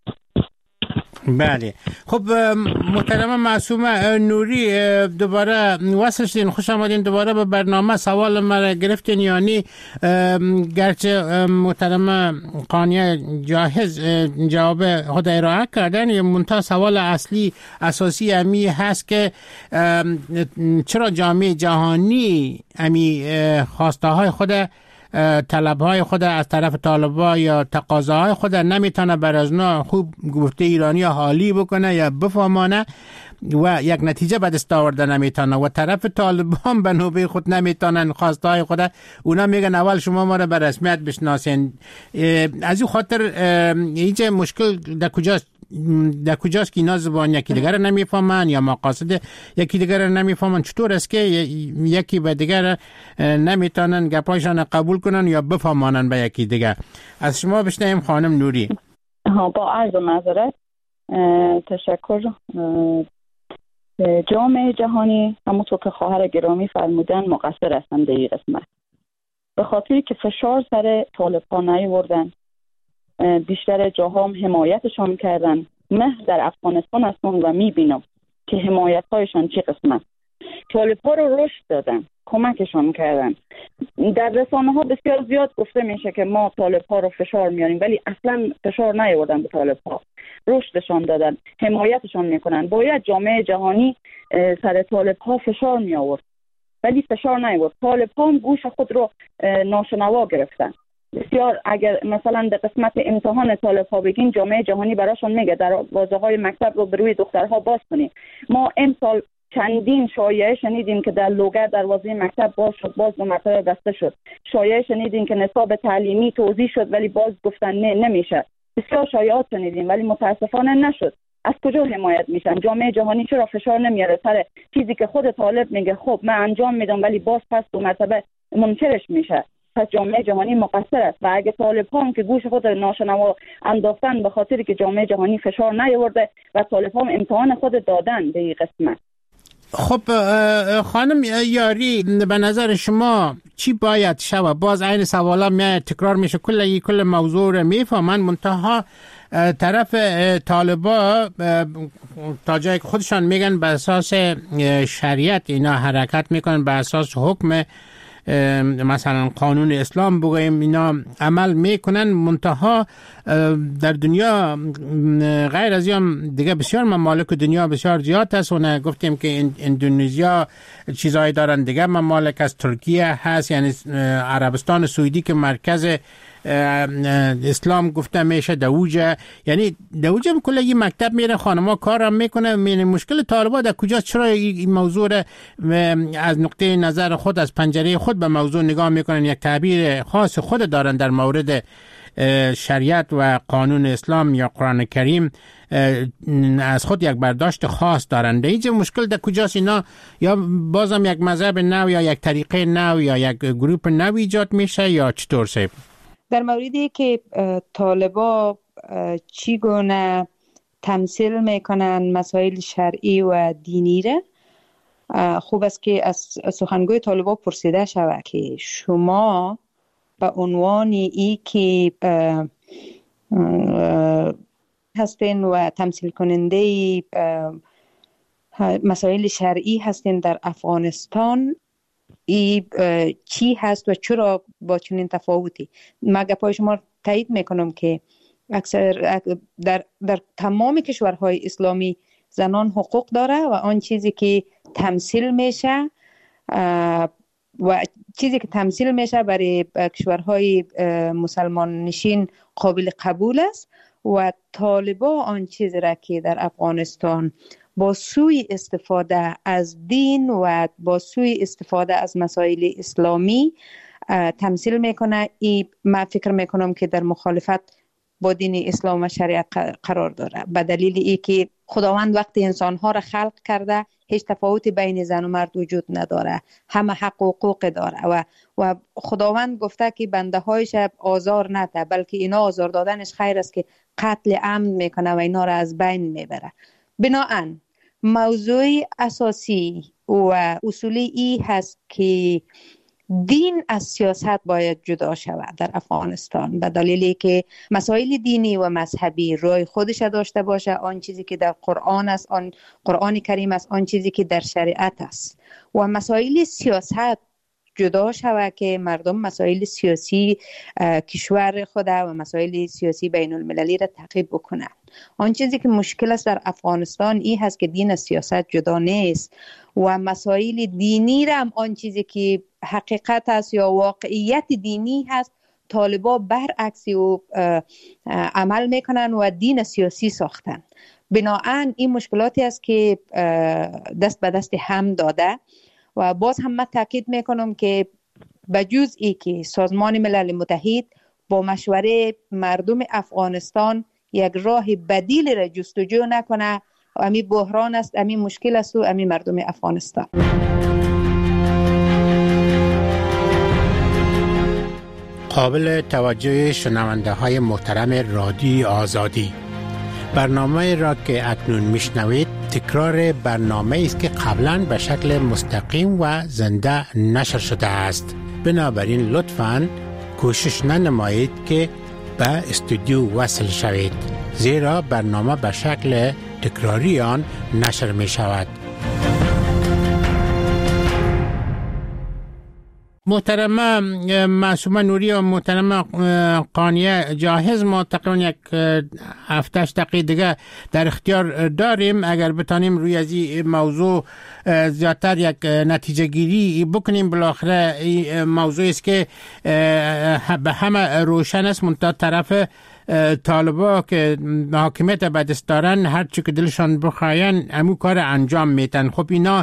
بله خب محترم معصومه نوری دوباره وصل شدین، خوش آمدین دوباره به برنامه. سوال مرا گرفتین یعنی گرچه محترم قانیه جاهز جواب خود ارائه کردن، یه منتها سوال اصلی اساسی امی هست که چرا جامعه جهانی امی خواسته های خود طلبهای خود از طرف طالبان یا تقاضاهای خود نمیتونه بر ازنا خوب گفته ایرانی حالی بکنه یا بفهمانه و یک نتیجه به دست آورده نمیتونه و طرف طالبان به نوبه خود نمیتونن خواسته های خود، اونا میگن اول شما ما را به رسمیت بشناسین. از این خاطر هیچ مشکل در کجاست در کجاست که اینا زبان یکی دیگر رو نمیفهمن یا مقاصد یکی دیگر رو نمیفهمن؟ چطور است که یکی به دیگر نمیتونن گپایشان قبول کنن یا بفهمانن به یکی دیگر؟ از شما بشنویم خانم نوری. ها با عرض معذرت تشکر. جامعه جهانی همونطور که خواهر گرامی فرمودن مقصر هستند در این قسمت، به خاطری که فشار سر طالبان نیاوردن، بیشتر جاها هم حمایتشان کردن. من در افغانستان هستم و میبینم که حمایت هایشان چه قسمت. طالب‌ها رو رشد دادن، کمکشان کردن. در رسانه ها بسیار زیاد گفته میشه که ما طالب‌ها رو فشار میاریم، ولی اصلا فشار نیاوردن به طالب‌ها، رشدشان دادن، حمایتشان میکنن. باید جامعه جهانی سر طالب‌ها فشار میآورد ولی فشار نیاورد. طالب‌ها هم گوش خود رو ناشنوا گرفتن. بسیار اگر مثلا در قسمت امتحان طالب‌ها بگین، جامعه جهانی براشون میگه دروازه‌های مکتب رو به روی دخترها باز کنید. ما امسال چندین شایعه شنیدیم که در لوگر دروازه مکتب باز شد، باز دو مرتبه بسته شد. شایعه شنیدیم که نصاب تعلیمی توزیع شد ولی باز گفتن نه نمیشه. بسیار شایعات شنیدیم ولی متاسفانه نشد. از کجا حمایت میشن؟ جامعه جهانی چرا فشار نمیاره سر چیزی که خود طالب میگه خب من انجام میدم ولی باز پس دو مرتبه منکرش میشه؟ پس جامعه جهانی مقصر است و اگه طالبان که گوش خود ناشنوا انداختن به خاطری که جامعه جهانی فشار نیاورده و طالبان امتحان خود دادن به این قسمت. خب خانم یاری، به نظر شما چی باید شود؟ باز این سوالا می تکرار میشه، کل کل موضوع رو میفهمن، منتها طرف طالبا تا جایی که خودشان میگن به اساس شریعت اینا حرکت میکنن، به اساس حکم مثلا قانون اسلام بگویم اینا عمل میکنن، منتها در دنیا غیر از این دیگه بسیار ممالک دنیا بسیار زیاد هست و گفتیم که اندونزیا چیزایی دارن، دیگه ممالک از ترکیه هست، یعنی عربستان سعودی که مرکز اسلام گفته میشه دوجه، یعنی دوجه هم کلا یه مکتب میره، خانما کارم میکنه. یعنی مشکل طالبان در کجاست؟ چرا این موضوع از نقطه نظر خود، از پنجره خود به موضوع نگاه میکنن، یک تعبیر خاص خود دارن در مورد شریعت و قانون اسلام یا قرآن کریم، از خود یک برداشت خاص دارن. اینجا مشکل در کجاست؟ اینا یا بازم یک مذهب نو یا یک طریقه نو یا یک گروپ نو ایجاد میشه یا چطور سه؟ در موردی که طالبا چی گونه تمثیل میکنن مسائل شرعی و دینی را، خوب است که از سخنگوی طالبا پرسیده شود که شما به عنوان ای که هستین و تمثیل کننده مسائل شرعی هستین در افغانستان، ای چی هست و چرا با چنین تفاوتی؟ من گپای شما تایید میکنم که اکثر در, در تمام کشورهای اسلامی زنان حقوق داره و آن چیزی که تمثیل میشه و چیزی که تمثیل میشه برای کشورهای مسلمان نشین قابل قبول است و طالبا آن چیزی را که در افغانستان با سوی استفاده از دین و با سوی استفاده از مسائل اسلامی تمثیل میکنه، ای من فکر میکنم که در مخالفت با دین اسلام و شریعت قرار داره، به دلیل ای که خداوند وقتی انسانها را خلق کرده هیچ تفاوتی بین زن و مرد وجود نداره، همه حق و حقوق داره و و خداوند گفته که بنده هایش آزار نده، بلکه اینا آزار دادنش خیر است که قتل عمد میکنه و اینا را از بین میبره. بناهن موضوع اساسی و اصولی ای هست که دین از سیاست باید جدا شود در افغانستان، به دلیلی که مسائل دینی و مذهبی رای خودش داشته باشه، آن چیزی که در قرآن است، آن قرآن کریم است، آن چیزی که در شریعت است، و مسائل سیاست جدا شود که مردم مسائل سیاسی کشور خود و مسائل سیاسی بین المللی را تعقیب بکنند. آن چیزی که مشکل است در افغانستان این هست که دین از سیاست جدا نیست و مسائل دینی را هم آن چیزی که حقیقت است یا واقعیت دینی هست طالبا برعکس و عمل میکنن و دین سیاسی ساختن. بناهن این مشکلاتی است که دست به دست هم داده و باز هم من تاکید میکنم که بجز ای که سازمان ملل متحد با مشوره مردم افغانستان یک راه بدیل را جستجو نکنه، امی بحران است، امی مشکل است و امی مردم افغانستان. قابل توجه شنونده های محترم رادیو آزادی، برنامه را که اکنون میشنوید تکرار برنامه است که قبلا به شکل مستقیم و زنده نشر شده است. بنابراین لطفاً کوشش ننمایید که به استودیو وصل شوید، زیرا برنامه به شکل تکراری آن نشر می شود. محترمه معصومه نوری و محترمه قانیه جاهز، ما تقریبا یک هفتش دقیقه دیگه در اختیار داریم. اگر بتانیم روی از این موضوع زیادتر یک نتیجه گیری بکنیم. بالاخره این موضوع است که به همه روشن است، منتها طرف طالبا که حاکمیت به دست دارن هر چی که دلشان بخواین همون کار انجام میتن. خب اینا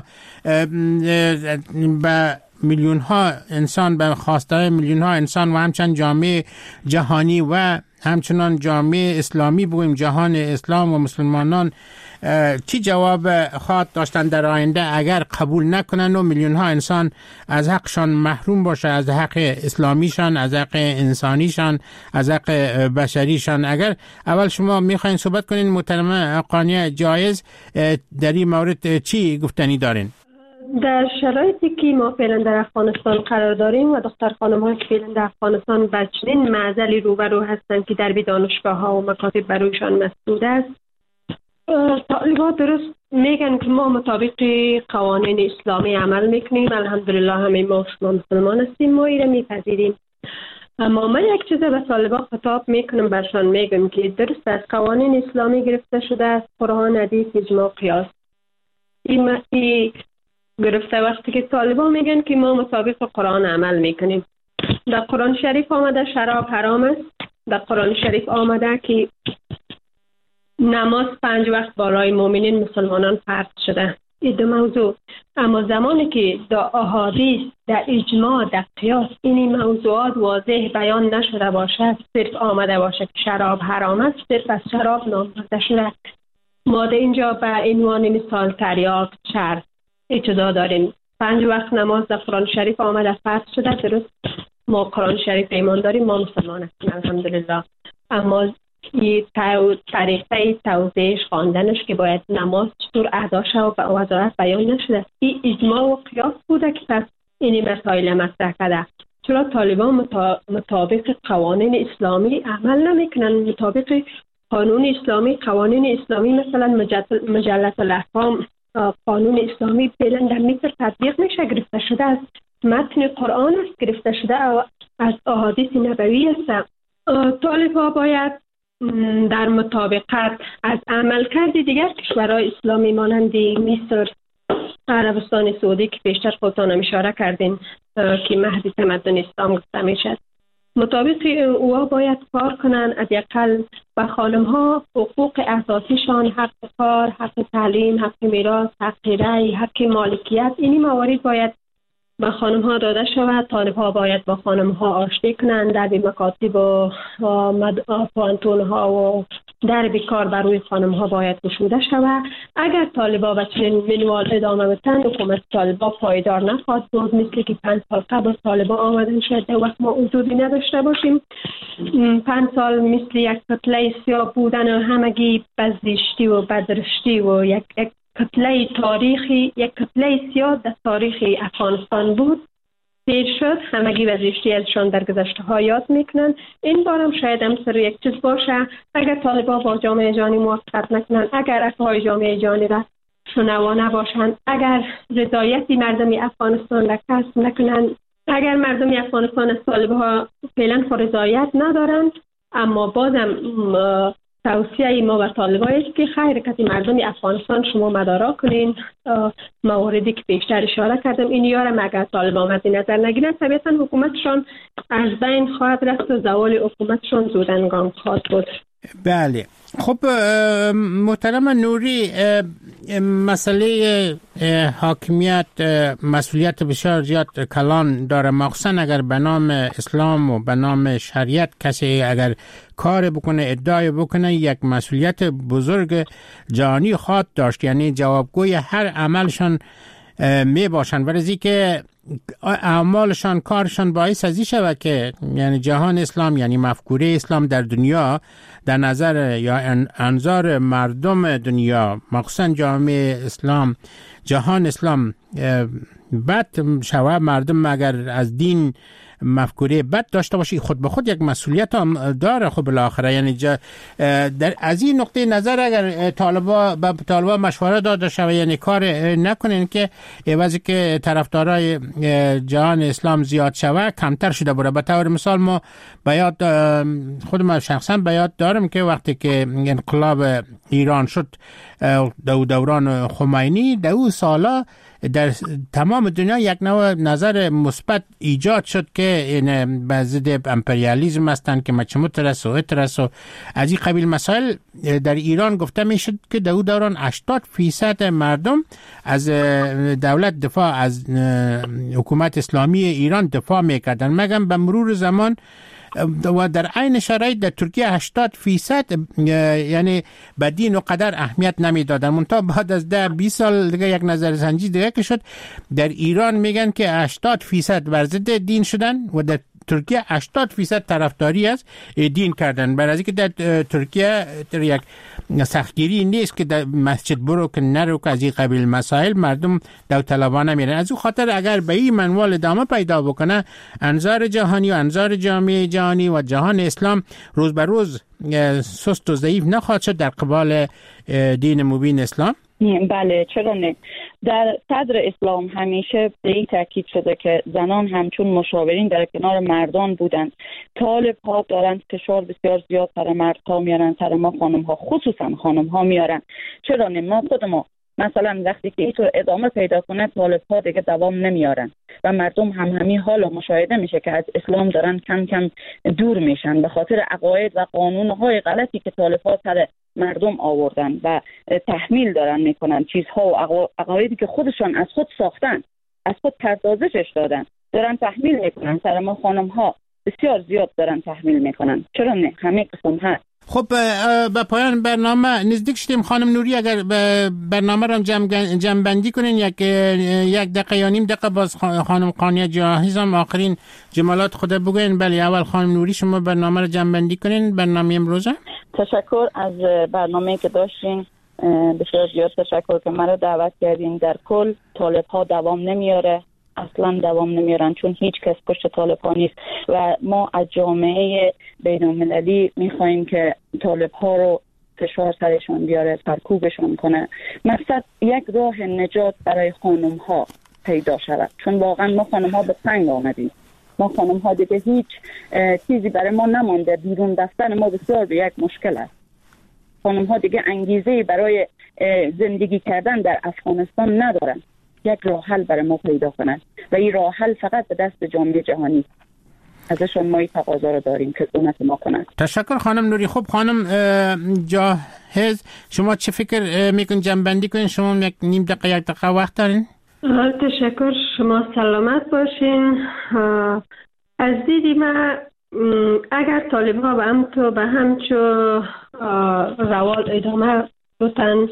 به میلیون ها انسان، به خواسته میلیون ها انسان و همچنین جامعه جهانی و همچنان جامعه اسلامی بگویم جهان اسلام و مسلمانان چی جواب خواهد داشتن در آینده اگر قبول نکنن و میلیون ها انسان از حقشان محروم باشه، از حق اسلامیشان، از حق انسانیشان، از حق بشریشان. اگر اول شما میخواین صحبت کنین محترمه قانیه جایز، در این مورد چی گفتنی دارین؟ در شرایطی که ما فعلا در افغانستان قرار داریم و دختر خانم‌ها که فعلا در افغانستان با چنین معضلی روبرو هستند که دربی دانشگاه‌ها و مکاتب برویشان مسدود است، طالبان درست میگن که ما مطابق قوانین اسلامی عمل میکنیم. الحمدلله همه ما شما مسلمان هستیم، ما ایره میپذیریم. اما من یک چیز به طالبان خطاب میکنم، برشان میگم که درست از قوانین اسلامی گرفته شده است، قرآن، حدیث، اجماع، قیاس. این ای گرفته وقتی که طالبان میگن که ما مطابق قرآن عمل میکنیم. در قرآن شریف آمده شراب حرام است. در قرآن شریف آمده که نماز پنج وقت برای مؤمنین مسلمانان فرض شده. این دو موضوع. اما زمانی که در احادیث، در اجماع، در قیاس این موضوعات واضح بیان نشده باشد، صرف آمده باشد که شراب حرام است، صرف از شراب نام برده شده. ما در اینجا به عنوان مثال تریاک، شرب اجازه داریم. پنج وقت نماز در قرآن شریف آمده فرض شده. درست ما قرآن شریف ایمان داریم، ما مسلمان هستیم الحمدلله. اما این طریقه توضیحش، خواندنش که باید نماز چطور ادا شود و وضاحت بیان نشده. این اجماع و قیاس بوده که پس این مسائل مطرح کرده. چرا طالبان مطابق قوانین اسلامی عمل نمیکنن؟ مطابق قانون اسلامی، قوانین اسلامی مثلا مجلت الاحکام، قانون اسلامی فعلا در مصر تطبیق میشه، گرفته شده از متن قرآن است، گرفته شده از احادیث نبوی است. طالبان باید در مطابقت از عملکرد دیگر کشورهای اسلامی مانند مصر، عربستان سعودی که بیشتر خودتان اشاره کردین که مهد تمدن اسلام گفته میشد، مطابق اوها باید کار کنن. از یقل به خانم ها حقوق اساسیشان، حق کار، حق تعلیم، حق میراث، حق رأی، حق مالکیت، اینی موارد باید به خانم ها داده شود. طالب ها باید با خانم ها آشتی کنند، در مکاتب و پانتون ها و در بیکار بر روی خانم ها باید گشوده شود. اگر طالبا به چنین منوال ادامه بدن، حکومت طالبا پایدار نخواهد بود. مثل که پنج سال قبل طالبا آمدن شد در وقت ما حضوری نداشته باشیم. پنج سال مثل یک کتله سیاه بودن و همگی بزدشتی و بدرشتی و یک کتله تاریخی، یک کتله سیاه در تاریخ افغانستان بود. دیر شد، همگی وزشتی ازشان در گذشته ها یاد میکنن. این بارم شاید هم سر یک چیز باشه. اگر طالبان با جامعه جهانی موافقت نکنن، اگر اکهای جامعه جهانی را شنوا نباشند، اگر رضایتی مردم افغانستان را کسب نکنن، اگر مردم افغانستان از طالبها فعلا رضایت ندارند، اما بازم توصیه ما به طالبان است که خیر کتی مردم افغانستان شما مدارا کنین. مواردی که بیشتر اشاره کردم این یارم اگر طالبان مد نظر نگیرن، طبیعتا حکومتشان از بین خواهد رفت و زوال حکومتشان زودنگام خواهد بود. بله. خب محترم نوری، مسئله حاکمیت مسئولیت بسیار زیاد کلان داره، مخصوصا اگر به نام اسلام و به نام شریعت کسی اگر کار بکنه، ادعای بکنه، یک مسئولیت بزرگ جهانی خواهد داشت، یعنی جوابگوی هر عملشان می باشن. ولی که اعمالشان، کارشان باعث ازی شود که یعنی جهان اسلام، یعنی مفکوره اسلام در دنیا در نظر یا انظار مردم دنیا، مخصوصا جامعه اسلام، جهان اسلام بد شود. مردم اگر از دین مفکوره بد داشته باشی، خود به خود یک مسئولیت هم داره. خب بالاخره یعنی در از این نقطه نظر اگر طالبا به طالبا مشوره داده شود، یعنی کار نکنین که عوضی که طرفدارای جهان اسلام زیاد شود کمتر شده بره. به طور مثال ما به یاد، خود من شخصا به یاد دارم که وقتی که انقلاب ایران شد دو دوران خمینی، دو سالا در تمام دنیا یک نوع نظر مثبت ایجاد شد که این به ضد امپریالیسم هستند که مچموت رس و اترس و از این قبیل مسائل. در ایران گفته می شد که در دوران هشتاد فیصد مردم از دولت دفاع، از حکومت اسلامی ایران دفاع میکردن، مگر به مرور زمان و در عین شرایط در ترکیه هشتاد فیصد یعنی به دین و قدر اهمیت نمیدادن. منتها بعد از ده بیست سال دیگه یک نظرسنجی دیگه که شد، در ایران میگن که هشتاد فیصد بر ضد دین شدن و در ترکیه هشتاد فیصد طرفداری است دین کردن. برای اینکه در ترکیه در یک سختگیری نیست که در مسجد برو که نرو که از این قبیل مسائل مردم داوطلبانه میرن. از اون خاطر اگر به این منوال ادامه پیدا بکنه انظار جهانی و انظار جامعه جهانی و جهان اسلام روز به روز سست و ضعیف نخواهد شد در قبال دین مبین اسلام. بله چرا نه. در صدر اسلام همیشه به این تاکید شده که زنان همچون مشاورین در کنار مردان بودند. طالب ها دارند فشار بسیار زیاد سر مردها میارن، سر ما خانم ها خصوصا خانم ها میارن. چرا نه. ما خود ما مثلا وقتی که اینطور ادامه پیدا کنه طالب ها دیگه دوام نمیارن و مردم هم همین حالا مشاهده میشه که از اسلام دارن کم کم دور میشن به خاطر عقاید و قانونهای غلطی که طالب ها سر مردم آوردن و تحمیل دارن میکنن، چیزها و عقایدی که خودشان از خود ساختن، از خود پردازشش دادن، دارن تحمیل میکنن سر ما خانم ها بسیار زیاد دارن تحمیل میکنن. چرا نه. همه قسم هست. خب به پایان برنامه نزدیک شدیم. خانم نوری اگر برنامه را جمع جمع بندی کنین یک یک دقیقه یا نیم دقیقه باز خانم قانیه جاهز هم آخرین جملات خود بگوین. بله اول خانم نوری شما برنامه را جمع بندی کنین برنامه امروز. تشکر از برنامه‌ای که داشتین، بسیار زیاد تشکر که مرا دعوت کردین. در کل طالب ها دوام نمیاره، اصلا دوام نمیارن چون هیچ کس پشت طالب ها نیست و ما از جامعه بین المللی میخواییم که طالب ها رو فشار سرشون بیاره، سرکوبشون کنه. مقصد یک راه نجات برای خانم ها پیدا شود چون واقعا ما خانم ها به سنگ آمدیم. ما خانم ها دیگه هیچ چیزی برای ما نمانده. بیرون رفتن ما بسیار به یک مشکل است. خانم ها دیگه انگیزه برای زندگی کردن در افغانستان ندارن. یک راه حل برای ما پیدا کنن و این راه حل فقط به دست جامعه جهانی. ازشون ما این تقاضا رو داریم که کمک ما کنن. تشکر خانم نوری. خب خانم جاهز شما چه فکر میکنین جمع بندی کنین؟ شما یک نیم دقیقه یک دقیقه وقت دارین. تشکر. شما سلامت باشین. از دیدی من اگر طالب ها به هم تو به همچو روال ادامه بودن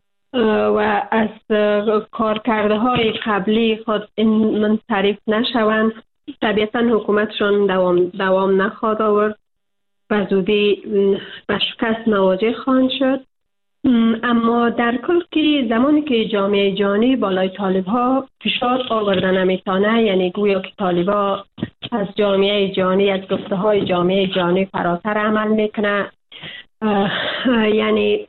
و از کارکرده های قبلی خود منصرف نشوند طبیعتا حکومتشان دوام, دوام نخواهد آورد و زودی به شکست مواجه خواهند شد. اما در کل که زمانی که جامعه جهانی بالای طالب ها فشار آوردن نمیتونه، یعنی گویا که طالب ها از جامعه جهانی از گفته های جامعه جهانی فراتر عمل میکنه، یعنی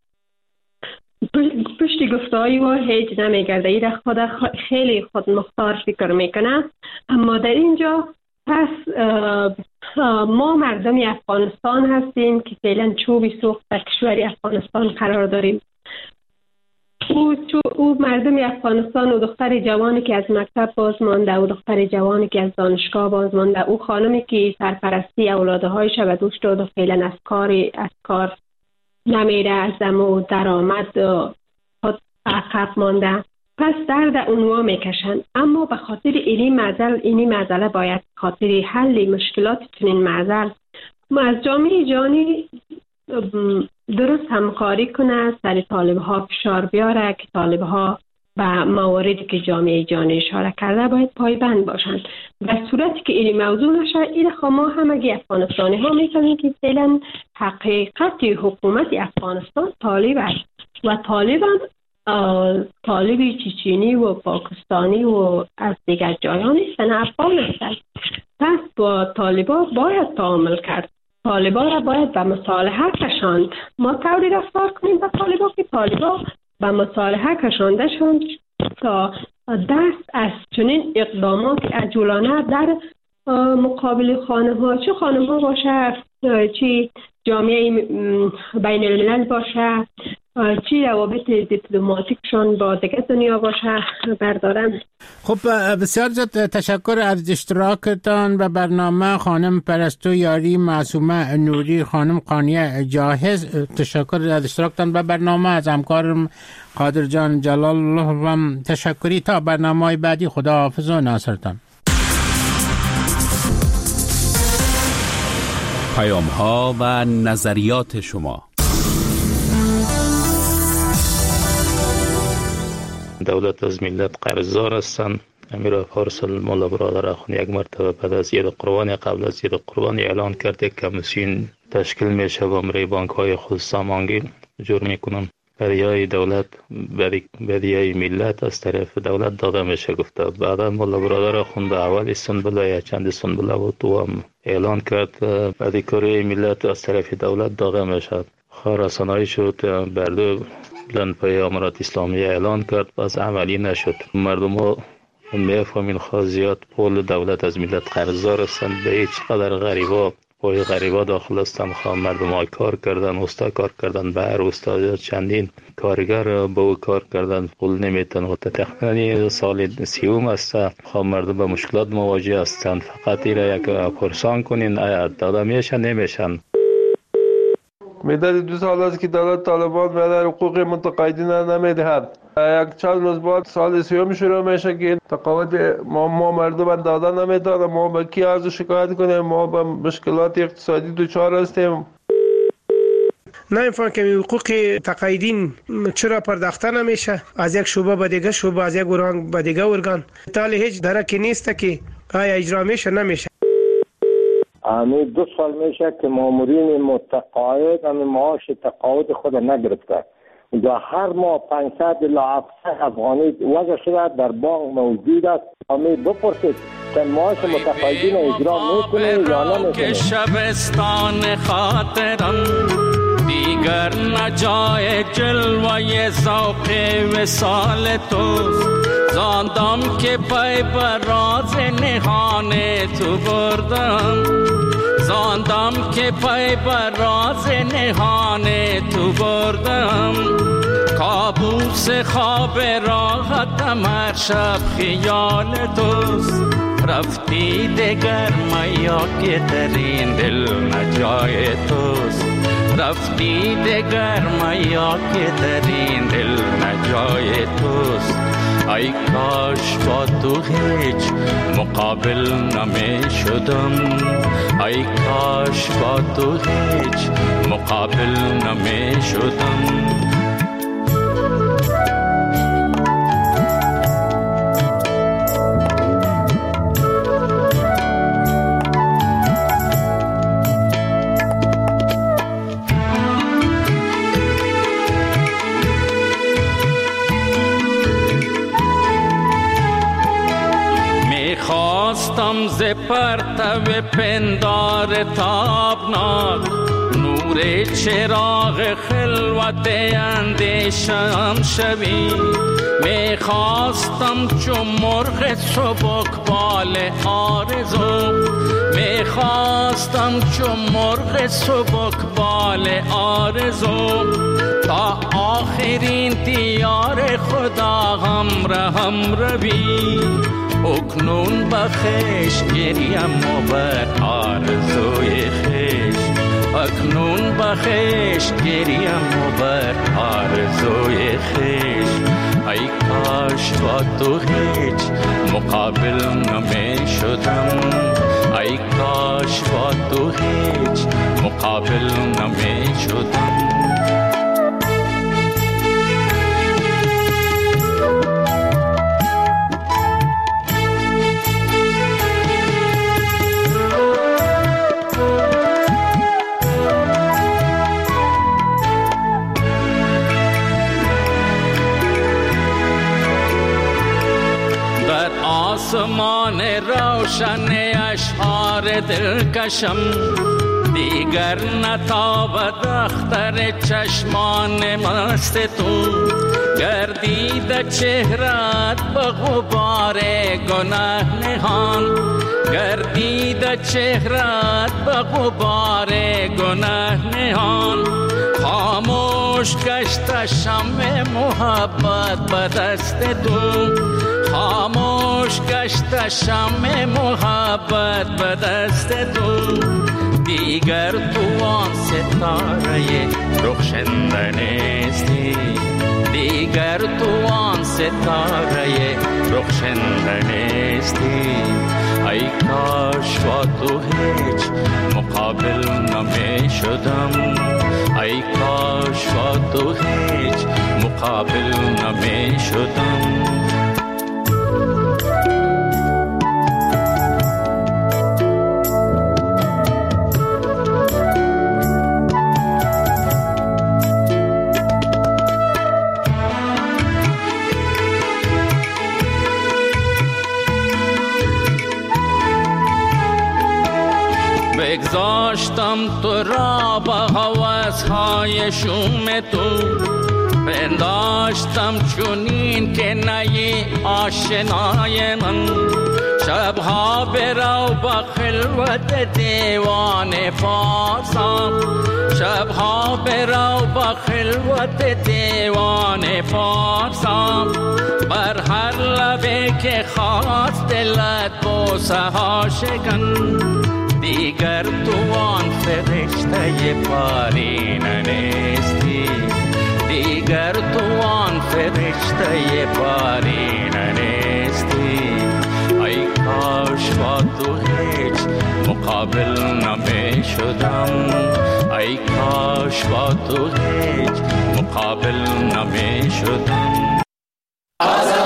پشت گفته‌های و هیچ نمیگرده. این خود خیلی خود مختار فکر میکنه. اما در اینجا پس ما مردم افغانستان هستیم که فعلا چوبی سوخت در کشور افغانستان قرار داریم. او, او مردم افغانستان و دختر جوانی که از مکتب باز مانده، و دختر جوانی که از دانشگاه باز مانده، او خانمی که سرپرستی اولادهایش و دوش داد و فعلا از کار از کار نمیره، از دم و درآمد خود عقب مانده، پس درد اونها میکشن. اما به خاطر اینی معضل اینی معضله باید خاطر حل مشکلات چنین معضل ما از جامعه جهانی درست همکاری کنه، سر طالب ها فشار بیاره که طالب ها و مواردی که جامعه جهانی اشاره کرده باید پایبند باشند. در صورتی که این موضوع نشه، این ما همگی افغانستانی ها میکنیم که فعلا حقیقت حکومت افغانستان طالب است و طالبان طالبی چچینی و پاکستانی و از دیگر جایان نیستن، افغان هستند. پس با طالبا باید تعامل کرد. طالبا را باید به مصالحه کشاند. ما طوری رفتار کنیم با طالبا که طالبا به مصالحه کشاندشان تا دست از چنین اقدامات عجولانه در مقابل خانم ها، چه خانم ها باشه، چه جامعه بین الملل باشه، چی روابط دیپلماتیکشون با دیگه دنیا باشه بردارن. خب بسیار زیاد تشکر از اشتراکتان و برنامه خانم پرستو یاری، معصومه نوری، خانم قانیه جاهز. تشکر از اشتراکتان و برنامه. از همکارم قادر جان جلال الله و تشکری. تا برنامه بعدی خدا حافظ و ناصرتان. پیام ها و نظریات شما. دولت از ملت قرضدار هستند امیر پارسال مولا برادر اخوان یک مرتبه بعد از عید قربانی قبل از عید قربانی اعلان کرده که کمیسیون تشکیل میشه و برای بانک های خود سامانگیر جور میکنن. بدیهای دولت بدیهای ملت از طرف دولت داده میشه گفته. بعدا مولا برادر اخوان به اول سنبله یا چند سنبله بود و هم اعلان کرد بدیکاری ملت از طرف دولت داده میشه. رسانه‌ای شد بردو بلند پای امارات اسلامی اعلان کرد باز عملی نشد. مردم ها میفهمین خواهد زیاد پول دولت از ملت قرضدار هستند. به هیچ قدر غریبا پای غریبا داخل هستند. خواهد مردم های کار کردن، استا کار کردن، به هر استا چندین کارگر با او کار کردن پول نمیتن و تقریبا سال سیوم است. خواهد مردم به مشکلات مواجه هستند. فقط ایره یک پرسان کنین آیا داده میشن نمیشن. مدت دو سال است که دولت طالبان به حقوق متقاعدین نمیدهد. یک چند روز بعد سال سیوم شروع میشه که تقاعد ما, ما مردم داده نمیدن. ما به کی عرض شکایت کنیم؟ ما به مشکلات اقتصادی دچار هستیم. نمیفهم که حقوق تقاعدین چرا پرداخته نمیشه از یک شعبه به دیگه شعبه، از یک ارگان به دیگه ارگان. تالی هیچ درکی نیست که آیا اجرا میشه نمیشه. امی دو سال میشه که مامورین متقاعد امی معاش تقاعد خود نگرفته و هر ماه پانصد الی هفتصد افغانی وضع شده در بانک موجود است. امی بپرسید که معاش متقاعدین اجرا میکنه یا نمیکنه. شبستان خاطرم دیگر نجای جلوه ذوق وصال توست. زاندم که پای بر راز نهان تو بردم. زاندم که پای بر راز نهان تو بردم. کابوس خواب راحتم هر شب خیال توست. رفتی دگر میا که در این دل نجای توست. رفتی دگر میا که در این دل نجای توست. ای کاش با تو هیچ مقابل نمی شدم. ای کاش با تو هیچ مقابل نمی شدم. خواستم ز پرتو پندار تابناک نور چراغ خلوت اندیشم شوی. می خواستم چون مرغ سبکبال آرزو. می خواستم چون مرغ سبکبال آرزو تا آخرین دیار خدا همراهم روی. اکنون بخش گریم و بر آرزوی خیش. اکنون بخش گریم و بر آرزوی خیش. ای کاش با تو هیچ مقابل نمی شدم. ای کاش با تو هیچ مقابل نمی شدم. آسمان روشن اشعار دلکشم دیگر نتابد اختر چشمان مست تو. گردید چهرت به غبار گناه نهان. گردید چهرت به غبار گناه نهان. خاموش گشت شمع محبت به دست تو. خاموش گشت شمع محبت به دست تو. دیگر تو آن ستاره رخشنده نیستی. دیگر تو آن ستاره رخشنده نیستی. ای کاش با تو هیچ مقابل نمی شدم. ای کاش با تو هیچ مقابل نمی شدم. بگذاشتم تو را با هوس‌های شوم تو، پنداشتم چونین که نی آشنای من. شبها برو با خلوت دیوان فارسم، شبها برو با خلوت دیوان فارسم. بر هر لبه که خواست دلت بوسه ها شکن، دیگر تو آن فرشته پارینه نیستی، دیگر تو آن فرشته پارینه نیستی. ای کاش با تو هیچ مقابل نمی شدم، ای کاش با تو هیچ مقابل نمی شدم.